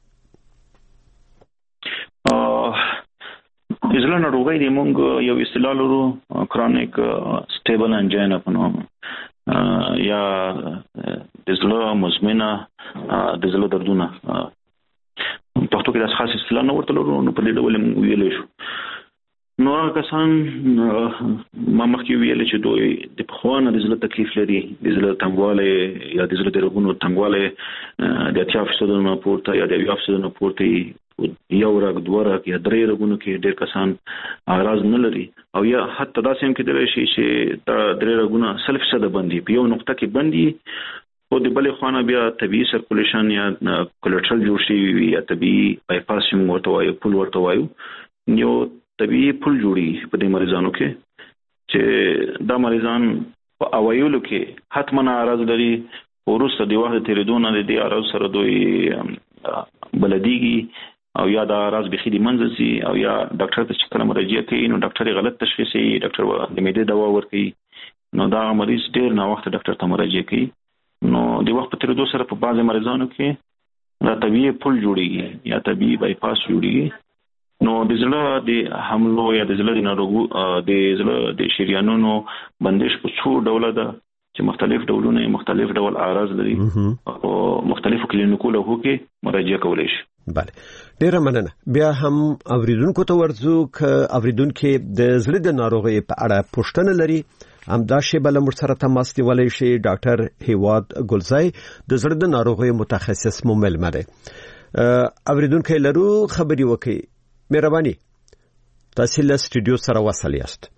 د زړه ناروغۍ د موږ یو اصطلاح لرو کرونیک سټیبل انجینا په نوم یا د زړه مزمنه د زړه دردونه پښتو کې د خاص اصطلاح نه ورته لرو نو په دې ډول ویلې شو نو هغه کسان ما مخکې ویلې چې دوی د پخوانه د زړه تکلیف لري د زړه تنګواله یا د زړه د رګونو تنګواله د اتیا فیصد نه پورته یا د یو فیصد نه پورته یو رګ دوه رګ یا درې رګونو کې ډېر کسان اعراض نه لري او یا حتی داسې هم کېدلی شي چې دا درې رګونه سل فیصده بندي په یو نقطه کې بندي او د بلې خوا نه بیا طبیعي سرکولیشن یا کولټرل جوړ شوي وي یا طبیعي بایپاس چې موږ ورته وایو پل ورته وایو یو طبیعي پل جوړي په دې مریضانو کې چې دا مریضان په اوایلو کې حتما اعراض لري وروسته د وخت تیریدو نه د دې اعراض سره دوی بلدیږي او یا دا راز بخي دی منځ سي او یا ډاکټر ته چې کله مراجعه کوي نو ډاکټر غلط تشخیص کوي ډاکټر د معدې دوا ورکوي نو دا مریض ډیر نه وخت ډاکټر ته مراجعه کوي نو د وخت په تیریدو سره په بعض مریضانو کې دا طبيعي پل جوړیږي یا طبيعي بایپاس جوړیږي نو د زړه د حملو یا د زړه د ناروغ د زړه د شریانونو بندش په څو ډوله ده چې مختلف ډولونه مختلف ډول اعراض لري او مختلفو کلینیکو له کې مراجعه کولای شي. بله ډیره مننه. بیا هم اوریدونکو ته ورځو ک اوریدونکو د زړه د ناروغۍ په اړه پوښتنه لري همدا شی بل موږ سره تماس نیولای شي ډاکټر هیواد ګلزای د زړه د ناروغۍ متخصص مو ملمه ده. اوریدونکو لرو خبري وکي مهرباني تاسو له سټوډیو سره وصل یاست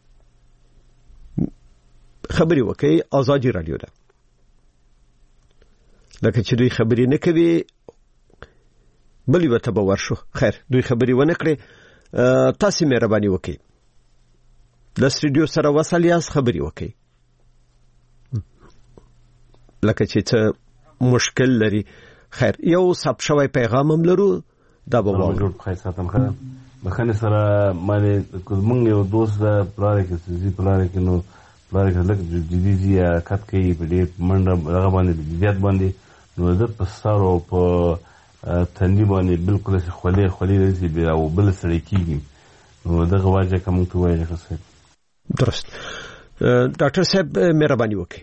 خبري وکي آزادي رادیو ده لکه چې دوی خبري نه کوي بلی وته به ورشو خیر دوی خبري ونه کړې تاسو مهرباني وکي د سټوډیو سره وصل یاست خبري وکي لکه چې څه مشکل لري خیر یو سب شوی پیغام هم لرو دا به وو جوړ خیر ساتم خیر بخنه سره مې کوم یو دوست دا پلار کې سيزي پلار کې نو پلار کې لکه جديدي یا کټ کې په دې منډه هغه باندې جديات باندې نو زه په سارو په تندې باندې بالکل څه خولې خولې رسي بیا او بل سړی کیږي نو دغه واجه کوم ته وایي خاصه درست. ډاکټر صاحب مهرباني وکړئ.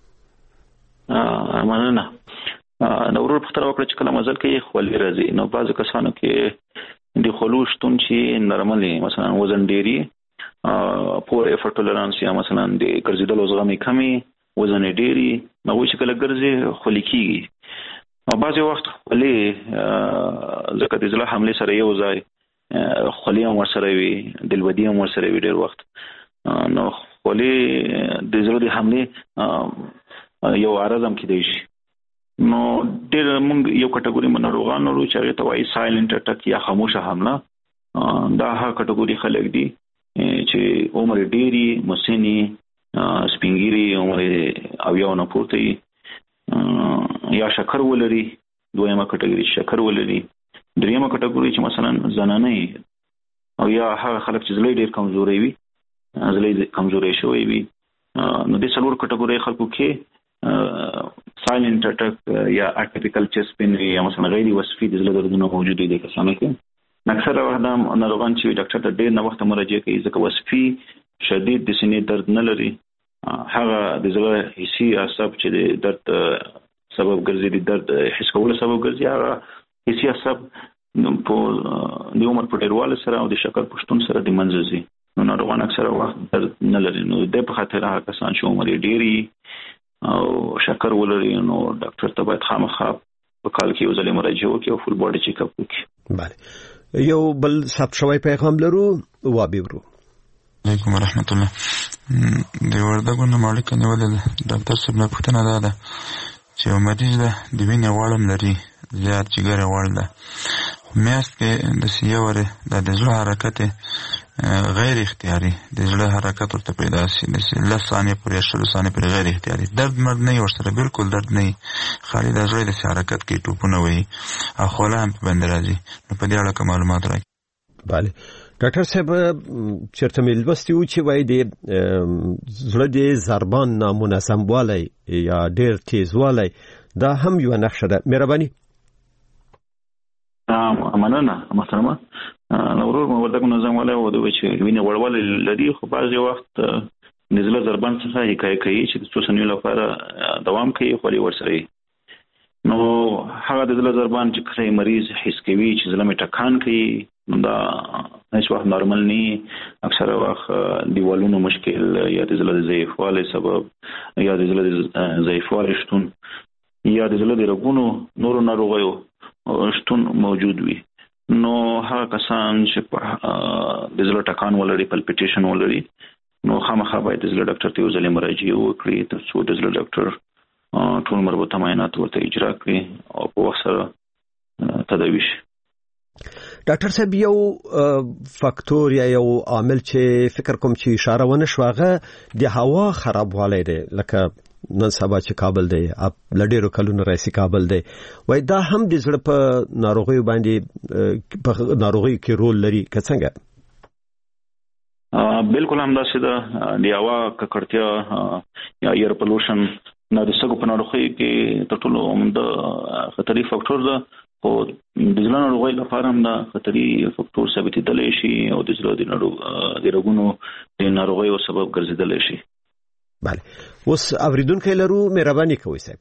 ا مننه. نو ورور په تر وکړه چې کله مزل کې خولې راځي نو بعض کسانو کې د خلوش تون چې نورمالي مثلا وزن ډيري پور افورت ټولرانس یا مثلا د ګرځیدلو زغمي کمی وزن ډيري نو چې کله ګرځي خولې کیږي او بعضی وخت خولې ځکه د زړه حمله سره یو ځای خولې هم ورسره وي دلودي هم ورسره وي ډېر وخت نو خولې د زړه د حمله یو عارض هم کېدای شي نو ډېر موږ یو کټګوري منروغان ورو چې هغه ته وایي سایلنت اٹیک یا خاموشه حمله دا هغه کټګوري خلک دي چې عمر ډېری مسني سپینګيري عمر او یو نه پورته یا شکر ولري دویمه کټګوري شکر ولري دریمه کټګوري چې مثلا زنانه او یا هغه خلک چې زړه ډېر کمزوري وي زړه کمزوري شوی وي نو د څلور کټګوري خلکو کې سایلنت اٹیک یا اټیپیکل چیست پین یا مثلا غیر وصفي د زړه دردونه موجود دي کسانو کې اکثره وخت ناروغان چې ډاکټر ته ډېر نه وخت مراجعه کوي ځکه وصفي شدید د سینې درد نه لري هغه د زړه حسي عصب چې د درد سبب ګرځي د درد حس کولو سبب ګرځي هغه حسي عصب په د عمر په ډیرواله سره او د شکر پښتون سره د منځي نو ناروغان اکثره وخت درد نه لري نو د په خاطر هغه کسان چې عمر ډیری او شکر ولري نو ډاکټر ته باید خامخا په کال کې یو ځل مراجعه وکړي او فول باډي چیک اپ وکړي. بله یو بل ثبت شوی پیغام لرو وابیورو. علیکم ورحمت الله. د وردګو نه مالک نیولې ډاکټر صاحب نه پوښتنه ده ده چې یو مریض ده د وینې غوړم لري زیات جګر غوړ ده میاشت کې د سیاوره د زړه حرکت غیر اختیاري د زړه حرکت ورته پیدا شي د لس ثانیې پورې شل ثانیې پورې غیر اختیاري درد مرد نه ورسره بالکل درد نه خالي د زړه د حرکت کې ټوپونه وي او خوله هم بند راځي نو په دې اړه معلومات راکړئ. بله ډاکټر صاحب چرته مې لوستي و چې وایي د زړه د ضربان نامنظم والی یا ډېر تیز والی دا هم یوه نښه ده. مهرباني. مننه محترمه. نورور مو وردګو نظام والی و دوی چې وینې غوړوالی لري خو بعضې وخت د زړه ضربان څخه حکایه کوي چې د څو ثانیو لپاره دوام کوي خو ورسره نو هغه د زړه ضربان چې کله مریض حس کوي چې زړه مې ټکان کوي دا هیڅ وخت نارمل نه اکثره وخت دیوالونو مشکل یا د زړه د ضعیفوالي سبب یا د زړه د ضعیفوالي شتون یا د زړه د رګونو نورو ناروغیو شتون موجود وي نو هغه کسان چې د زړه ټکان ولري پلپټیشن ولري نو خامخا باید د زړه ډاکټر ته یو ځل مراجعه وکړي ترڅو د زړه ډاکټر ټول مربوطه معاینات ورته اجرا کړي او په وخت سره تداوي شي. ډاکټر صاحب یو فاکتور یا یو عامل چې فکر کوم چې اشاره ونه شو هغه د هوا خرابوالی دی لکه نن سبا چې کابل دی لډیرو کلونو راځي کابل دی وای دا هم د زړه په ناروغي باندې په ناروغي کې رول لري که څنګه؟ بالکل همداسې ده د هوا ککړتیا یا ایر پولوشن نه د سږو په ناروغۍ کې تر ټولو عمده خطري فاکتور ده او د زړه ناروغۍ لپاره هم دا خطري فاکتور ثابتېدلی شي او د زړه د رګونو د ناروغیو سبب ګرځېدلی شي. بله اوس اوریدونکی لرو. مهرباني کوئ صاحب.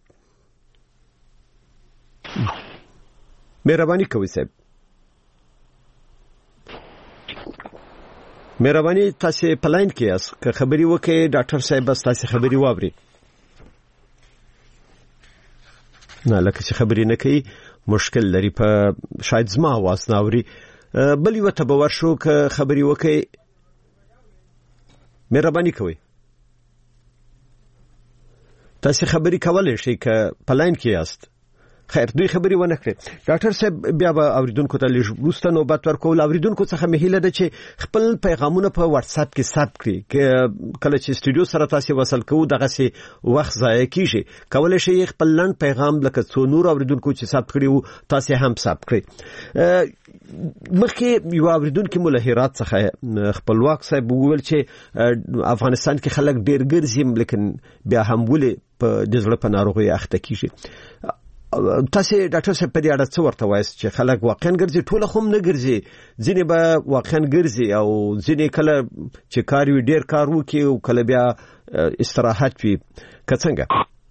مهرباني کوئ صاحب. مهرباني تاسو په لاین کې یاست که خبري وکړئ ډاکټر صاحب بس تاسو خبري واوري. نه لکه چې خبري نه کوي مشکل لري په شاید زما आवाज نه اوري. بل یو ته باور شو که خبري وکړئ. مهرباني کوئ. تاسو خبري کولای شئ که په لاین کې یاست. خیر دوی خبري ونه کړې. ډاکټر صاحب بیا به اوریدونکو ته لږ وروسته نوبت ورکول. اوریدونکو څخه مې هیله ده چې خپل پیغامونه په واتس اپ کې ثبت کړي کله چې استودیو سره تاسو وصل کوو دغه سي وخت ضایع کیږي. کولای شئ خپل لنډ پیغام لکه څو نور اوریدونکو چې ثبت کړي وو تاسو هم ثبت کړئ. مخکې یو اوریدونکو ملهرات څخه خپلواک صاحب وویل چې افغانستان کې خلک ډېر ګرځي لیکن بیا هم ولې په د زړه په ناروغي اخته کیږي. تاسو ډاکټر صاحب په دې اړه څه ورته وایست چې خلک واقعا ګرځي ټول هم نه ګرځي ځینې به واقعا ګرځي او ځینې کله چې کار وي ډېر کار وکړي او کله بیا استراحت وي که څنګه؟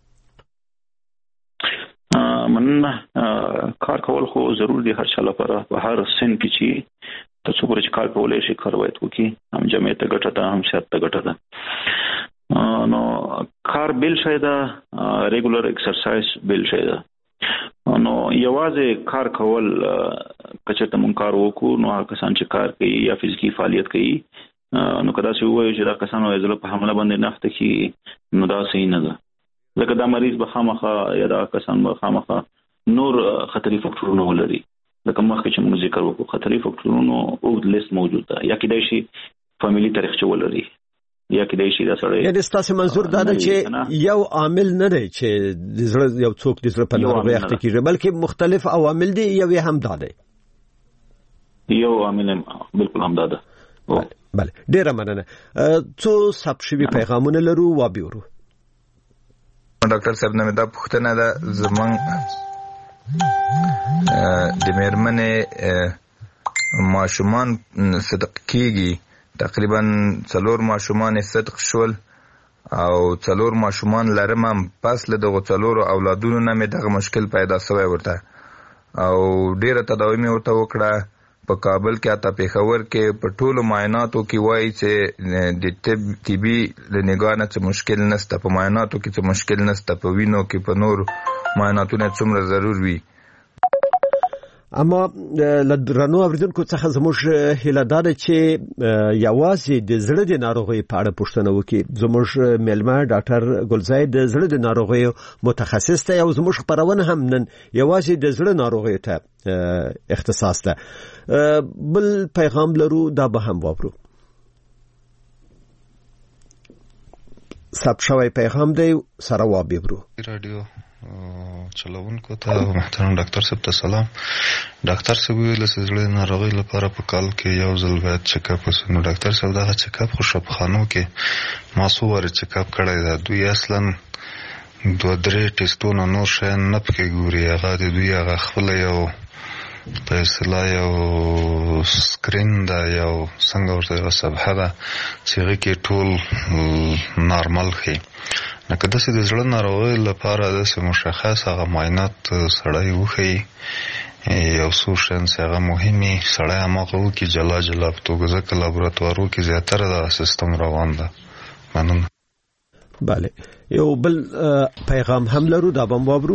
مننه. کار کول خو ضرور دي هر چا لپاره په هر سن کې چې تاسو پرې کار کولای شي کار وایي وکړي هم جمعیت ته ګټه ده هم صحت ته ګټه ده. نو کار بیل شي دا ریګولر ایکسرسایز بیل شي دا نو یوازې کار کول کچته مونږ کار وکړو نو هغه کسان چې کار کوي یا فزیکی فعالیت کوي نو کدا چې وایي چې دا کسان وایي په حمله باندې نفته کې نو دا صحیح نه ده لکه دا مریض به خامخا یا دا کسان به خامخا نور خطري فاکتورونه ولري لکه مخکې چې موږ ذکر وکړو خطري فاکتورونو او لیست موجود ده یا کېدای شي فاميلي تاریخچه ولري یا کېدای شي دا سره یعنی ستاسو منظور دا ده چې یو عامل نه دی چې د زړه یو څوک د زړه په ناروغۍ اخته کیږي بلکې مختلف عوامل دي یو هم دا دی یو عامل بالکل هم دا ده. بله ډیره مننه. څو ثبت شوي پیغامونه لرو وابیورو. ډاکټر صاحب نه دا پوښتنه ده زمونږ د مېرمنې ماشومان صدق کیږي تقریبا څلور ماشومان صدق شول او څلور ماشومان لرم، پس له دغه څلورو اولادونو نه مې دغه مشکل پیدا شوی ورته او ډیره تداوی مې ورته وکړه. په کابل کې اته پېښور کې په ټولو معایناتو کې وایي چې د طب طبي له نګاه نه څه مشکل نشته، په معایناتو کې څه مشکل نشته، په وینو کې په نور معایناتو نه څومره ضرور وي. اما لدرنو اوریدونکو څخه زموږ هیله ده چې یوازې د زړه د ناروغۍ په اړه پوښتنه وکړي. زموږ میلمه ډاکټر ګلزای د زړه د ناروغیو متخصص دی او زموږ خبرونه هم نن یوازې د زړه ناروغیو ته اختصاص ده. بل پیغام لرو دا به هم واورو. ثبت شوی پیغام دی سره وابیبرو. رادیو چلوونکو ته محترم ډاکټر صاحب ته سلام. ډاکټر صاحب ویل چې زړه ناروغي لپاره په کال کې یو ځل باید چیک اپ وشي. نو ډاکټر صاحب دا چیک اپ خو شپخانو کې ما څو واره چیک اپ کړی دا. دوی اصلا دوه درې ټیسټونه نور شیان نه پکې ګوري. هغه د دوی هغه خپل یو په اصطلاح یو سکرین دا یو څنګه ورته یو صفحه ده چې هغه کې ټول نارمل ښي. نو که داسې د زړه ناروغۍ لپاره داسې مشخص هغه معاینات سړی وښیي یو څو شیان چې هغه مهمې سړی هماغه وکړي جلا جلا په توګه، ځکه لابراتوارو کې زیاتره دا سیستم روان ده. مننه. بله یو بل پیغام هم لرو دا به واورو.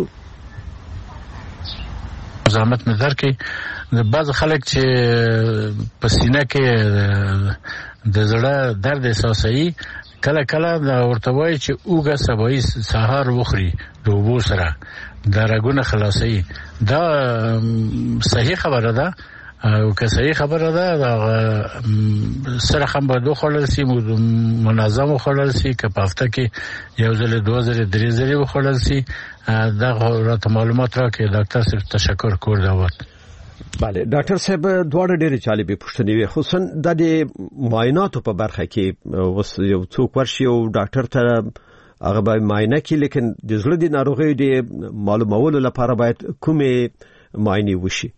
زحمت نظر کې د بعض خلک چې په سینه کې د زړه درد احساسوي کله کله دا ورته وایي چې اوږه سبایي سهار وخوري د اوبو سره دا رګونه خلاصوي. دا صحیح خبره ده او که صحیح خبره ده دا سره هم باید وخوړل سي، منظم وخوړل سي، که په هفته کې یو ځل دوه ځل درې ځل وخوړل سي. دا راته معلومات راکړي. ډاکټر صاحب تشکر کور دعوت. بله ډاکټر صاحب دواړه ډېرې جالبې پوښتنې وي، خصوصا د معایناتو په برخه کې. اوس یو څوک ورشي او ډاکټر ته هغه به معاینه کړي، لیکن د زړه د ناروغیو د معلومولو لپاره باید کومې معاینې وشي؟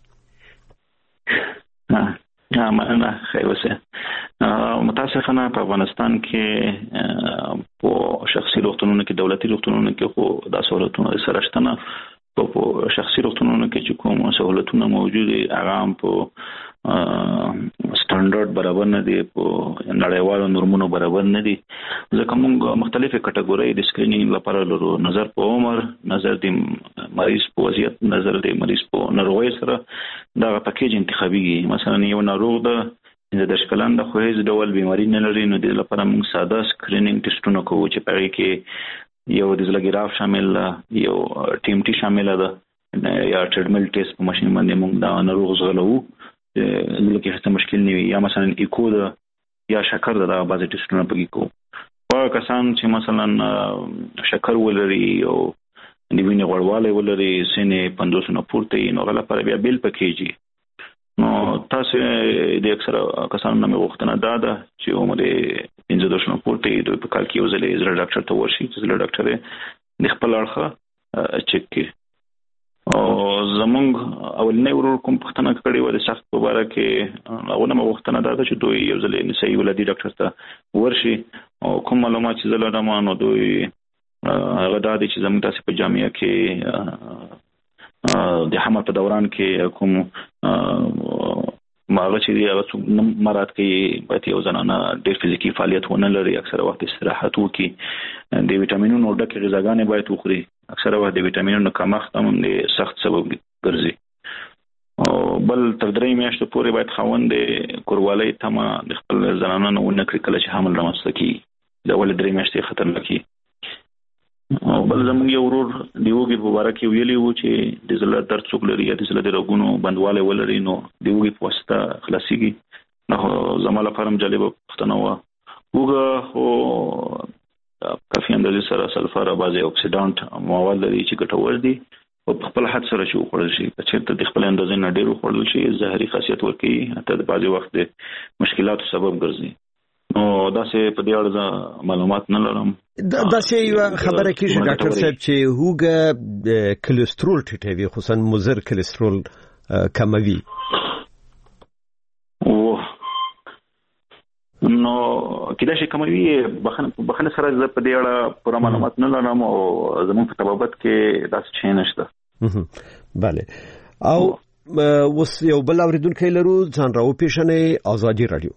نه مننه. خیر اوسه. متاسفانه په افغانستان کې په شخصي روغتونونو کې دولتي روغتونونو کې خو دا سہولتونه سره شته نه. په شخصي روغتونونو کې چې کوم سہولتونه موجود دي هغه هم په سټانډرډ برابر نه دي، په نړیوالو نورمونو برابر نه دي. ځکه موږ مختلفه کټګورۍ د سکرینینګ لپاره لرو. نظر په عمر، نظر د مریض په وضعیت، نظر د مریض په ناروغۍ سره دا پکیج انتخابي. مثلا یو ناروغ د د دشکلان د خو هیڅ ډول بیماری نه لري، نو د لپاره موږ ساده سکرینینګ ټیسټونه کوو چې په کې یو د زلګراف شامل ده، یو ټیم ټي شامل ده، یا ټریډمل ټیسټ په ماشين باندې موږ دا ناروغ زغلو دلته هیڅ مشکل نه وي. یا مثلا ایکو ده یا شکر ده، دا بعضی ټیسټونه پکې کوو. په کسان چې مثلا شکر ولري او د وینې غوړوالی ولري، سینې پنځوس نه پورته وي، نو هغه لپاره بیا بیل پکېږي. نو تاسو د اکثره کسانو نه غوښتنه دا ده چې عمر پنځه دېرش نه پورته وي، دوی په کال کې یو ځل زړه ډاکټر ته ورشي چې زړه ډاکټر د خپل اړخه چک کړي. او زمونږ اولنۍ ورور کوم پوښتنه کړې وه د سخت په باره کې، هغه نه غوښتنه دا ده چې دوی یو ځل نسایي ولادي ډاکټر ته ورشي. او کوم معلومات چې زه لرم نو دوی هغه دا دي چې زموږ تاسې په جامعه کې د حمل په دوران کې کوم ماغه چې دی هغه څوک مراد کوي باید یو زنانه ډېر فزیکي فعالیت ونه لري، اکثره وخت استراحت وکړي، د ویټامینونو ډکې غذاګانې باید وخوري. اکثره وخت د ویټامینونو کمښت هم د سخت سبب ګرځي. او بل تر درې میاشتو پورې باید خاوند د کوروالۍ تمه د خپل زنانه نه ونه کړي کله چې حمل رامنځته کېږي. د اولې درې میاشتې خطرناک وي. او بل زموږ یو ورور د اوږې په باره کې ویلي وو چې د زړه درد څوک لري یا د زړه د رګونو بندوالی ولري نو د اوږې په واسطه خلاصېږي. نو زما لپاره هم جالبه پوښتنه وه. اوږه خو کافي اندازې سره سلفر او بعضې اکسیډانټ مواد لري چې ګټور دي، او په خپل حد سره چې وخوړل شي. که چېرته د خپل اندازې نه ډېر وخوړل شي زهري خاصیت ورکوي، حتی د بعضې وخت د مشکلاتو سبب ګرځي. نو داسې په دې اړه معلومات نه لرم. داسې یوه خبره کېږي ډاکټر صاحب چې هوږه کلسترول ټیټوي، خصوصا مضر کلسترول کموي. نو کله چې کوموي بخنه بخنه سره د په دې اړه پوره معلومات نه لرم او زموږ په تبابت کې داسې شي نشته. bale او اوس یو بل اوریدونکو لرو ځان راو پیښنې ازادي رادیو.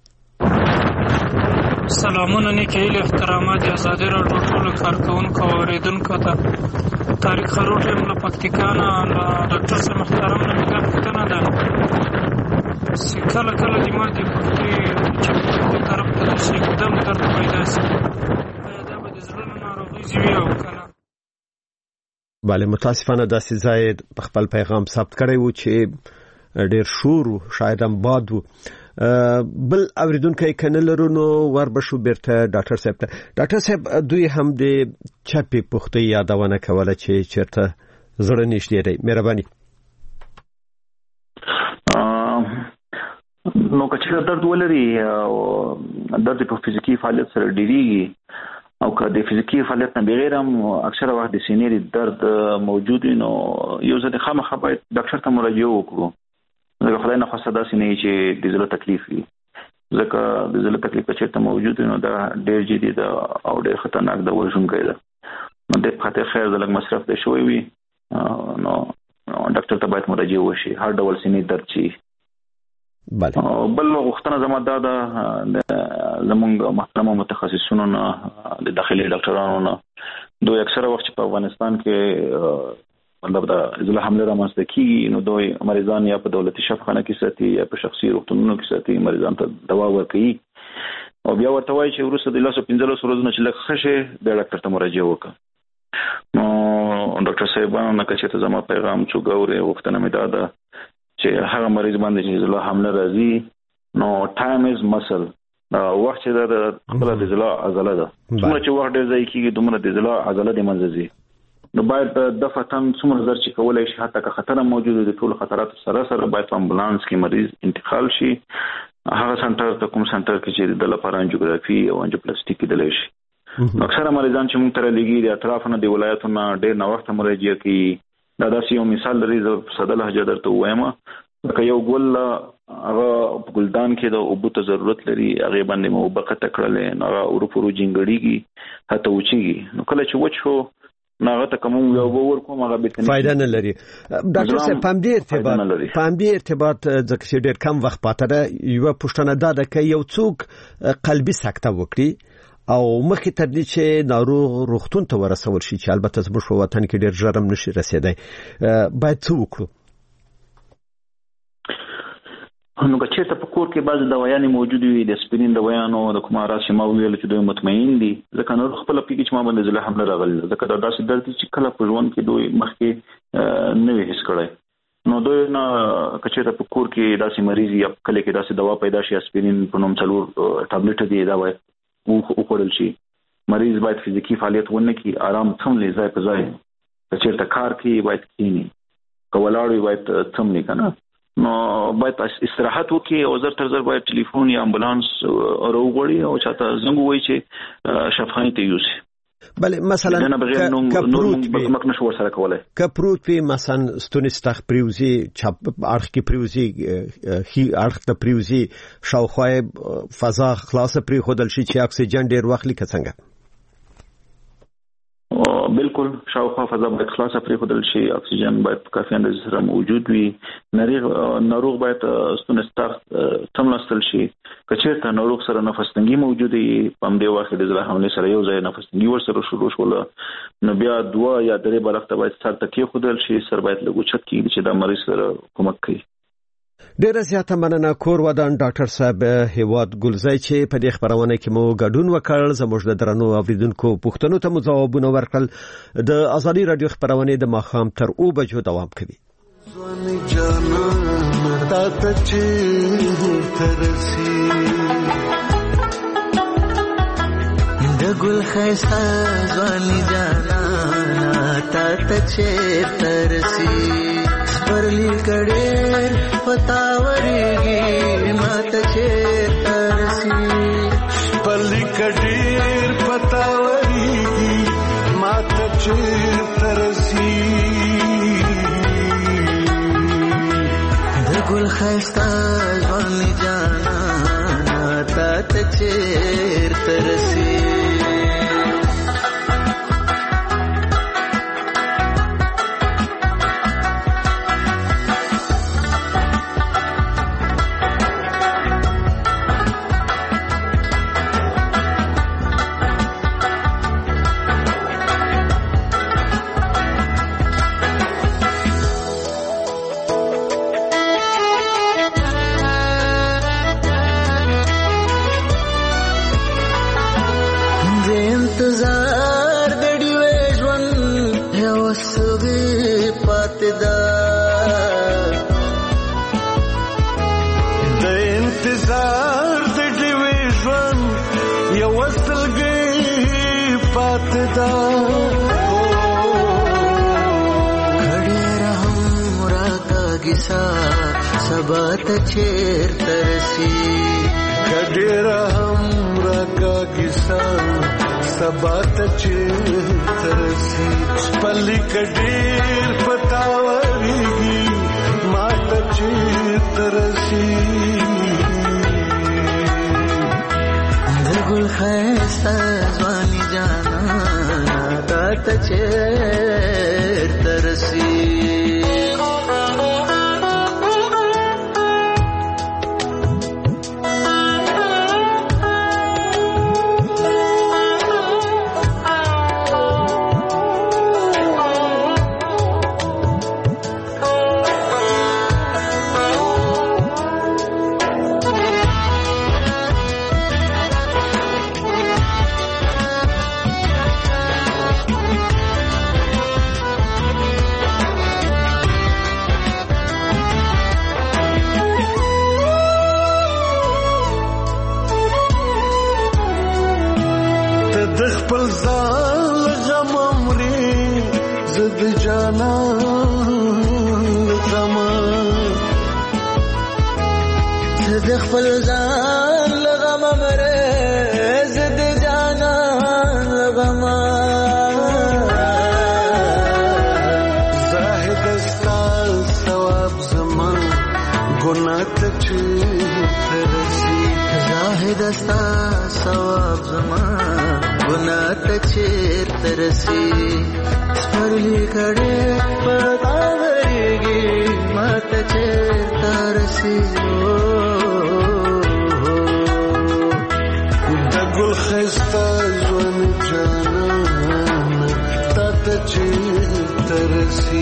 سلامونه نیکه احترامات ازادي رادیو ټول کارکونکو او اوریدونکو ته تاریخ خروټ له پکتیکانا ډاکټر صاحب محترم نه میګه پښتنه ده کله کله د ماده پکتي چې په طرف ته شي قدم درد پیدا شي دا به د زړه ناروغي زیوي او کله bale متاسفانه داسې زاید په خپل پیغام ثبت کړی وو چې ډیر شور شاید هم باد وو. بل اوریدونکو کنه لرونو ور بشو بیرته ډاکټر صاحب ته. ډاکټر صاحب دوی هم د چپی پختي یادونه کوله چې چیرته زړه نشته دی. مهرباني. نو کچې درد ولري او درد په فزیکی فعالیت سره ډیریږي او که د فزیکی فعالیت نه بغیر هم اکثره وخت د سینې درد موجود نو یو ځل خامخا باید ډاکټر ته مراجعه وکړو. زه خدای نه خواسته داسې نه چې د زړه تکلیف وي ځکه د زړه تکلیف چې موجود نو دا ډېر جدي ده او ډېر خطرناک ده وژونکی ده. نو د خاطر خیر د لږ مصرف د شوی وي نو ډاکټر ته باید مراجعه وشي هر ډول سینې درد شي. بل وختونه زما دا ده زمونږ محترم متخصصونو نه د داخلي ډاکټرانو نه دوی اکثره وخت په افغانستان کې مطلب دا ځله حمله رامنځته کیږي نو دوی مریضان یا په دولتي شفاخانه کې ساتي یا په شخصي روغتونونو کې ساتي مریضان ته دوا ورکوي او بیا ورته وایي چې وروسته د لاسو پنځلس ورځې چې لږ ښه شي بیا ډاکټر ته مراجعه وکړه. نو ډاکټر صاحبانو نه چې زما پیغام چې ګوري وختونه مې دا ده چې هغه مریض باندې چې ځله حمله راځي نو ټایم از مسل وخت چې دا خپل د ځله عضله ده څومره چې وخت ډېر ځای کېږي دومره د ځله عضله د منځ ځي نو باید د فتن څومره زر چې کولای شي حتی که خطر موجود دي ټول خطرات سره سره باید په امبولانس کې مریض انتقال شي هغه سنټر ته کوم سنټر کې چې د لپاره انجیوګرافي او انجیوپلاستیک کېدلی شي. اکثره مریضان چې موږ ته لګي د اطرافونو د ولایتونو ډېر نوښت مراجعه کوي. دا داسې یو مثال لري زه ساده لهجه درته وایم که یو ګل هغه په ګلدان کې د اوبو ته ضرورت لري هغه باندې مو وبقته کړل نو هغه اورپورو جنګړيږي هته وچیږي نو کله چې وچو ناغه ته کوم یو ور کوم هغه به فائدہ نه لري. ډاکټر صاحب پام دې ارتباط پام دې ارتباط ځکه چې ډېر کم وخت پاتره یو پښتنه دا ده چې یو څوک قلبي سکته وکړي او مخکې تر دې چې ناروغ روغتون ته ورسول شي چې البته زموږ په وطن کې ډېر ژر نشي رسیدای باید څه وکړو؟ نو که چېرته په کور کې بعضې دوايانې موجودې وي د اسپرین دوايانو د کومه راز چې ما وویل چې دوی مطمئن دي ځکه نور خپله پوهېږي چې ما باندې زړه حمله راغلې ده ځکه دا داسې درد چې کله په ژوند کې دوی مخکې نه وي حس کړی نو دوی نه که چېرته په کور کې داسې مریض یا کله کې داسې دوا پیدا شي اسپرین په نوم څلور ټابلیټه دي دا باید وخوړل شي. مریض باید فزیکي فعالیت ونه کړي آرام څملي ځای په ځای که چېرته کار کوي باید کښېني که ولاړ وي باید څملي که نه نو باید استراحت وکړي او زر تر زر باید ټلیفون یا امبولانس راوغواړي او چاته زنګ ووایي چې شفاخانې ته یوسي. بله مثلا که پروت وي مثلا ستوني ستخ پریوزي چپ اړخ کې پریوزي هي اړخ ته پریوزي شاوخوا فضا خلاصه پری خودل شي چې اکسیجن ډیر واخلي که څنګه؟ بالکل شاوخوا فضا باید خلاصه پرې خودل شي اکسیجن باید په کافي اندازه سره موجود وي ناروغ باید ستوني ستخ تملستل شي که چېرته ناروغ سره نفس تنګي موجود وي په همدې وخت د زړه حملې سره یو ځای نفس تنګي ورسره شروع شوله نو بیا دوه یا درې بالښت ته باید سر ته کېښودل شي سر باید لږ اوچت کړي چې دا مریض سره کومک کوي. ډیره زیاته مننه کور ودان ډاکټر صاحب هیواد ګلزای چې په دې خبرونه کې مو ګډون وکړ زموږ د درنو اوریدونکو پوښتنو ته مو ځوابونه ورکړل. د ازادي رادیو خبرونه د ماښام تر او بجو دوام کوي. ځواني جانان تا ته چې ترسي د ګل خیسه ځواني جانان تا ته چې ترسي پرلی کډیر پتاورېږي ماته چې ترسي پرلی کډیر پتاورېږي ماته چې ترسي د ګل ښایسته ځواني جانانه تا ته چیرته رسي सबा ته چیرته رسي کډېره هم راکاږي सबा ته چیرته رسي پلي کډېر پتاوريږي ما ته چیرته رسي د ګل خيسته ځواني جانا تا ته چیرته رسي خپل ځان لغم مره زد جانان لغم زاهد استا ثواب زمان ګناه ته چیرته رسي زاهد استا ثواب زمان ګناه ته چیرته رسي سپرلی کړه پتاوريږي ماته چیرته رسي ګل خسته ژوند جانان تا ته چیرته رسي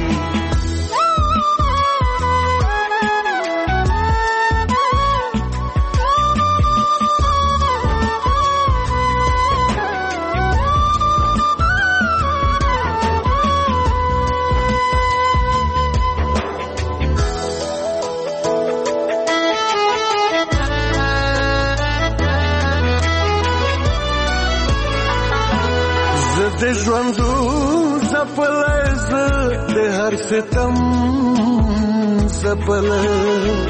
د ژوندو زپلز د هر ستم زپل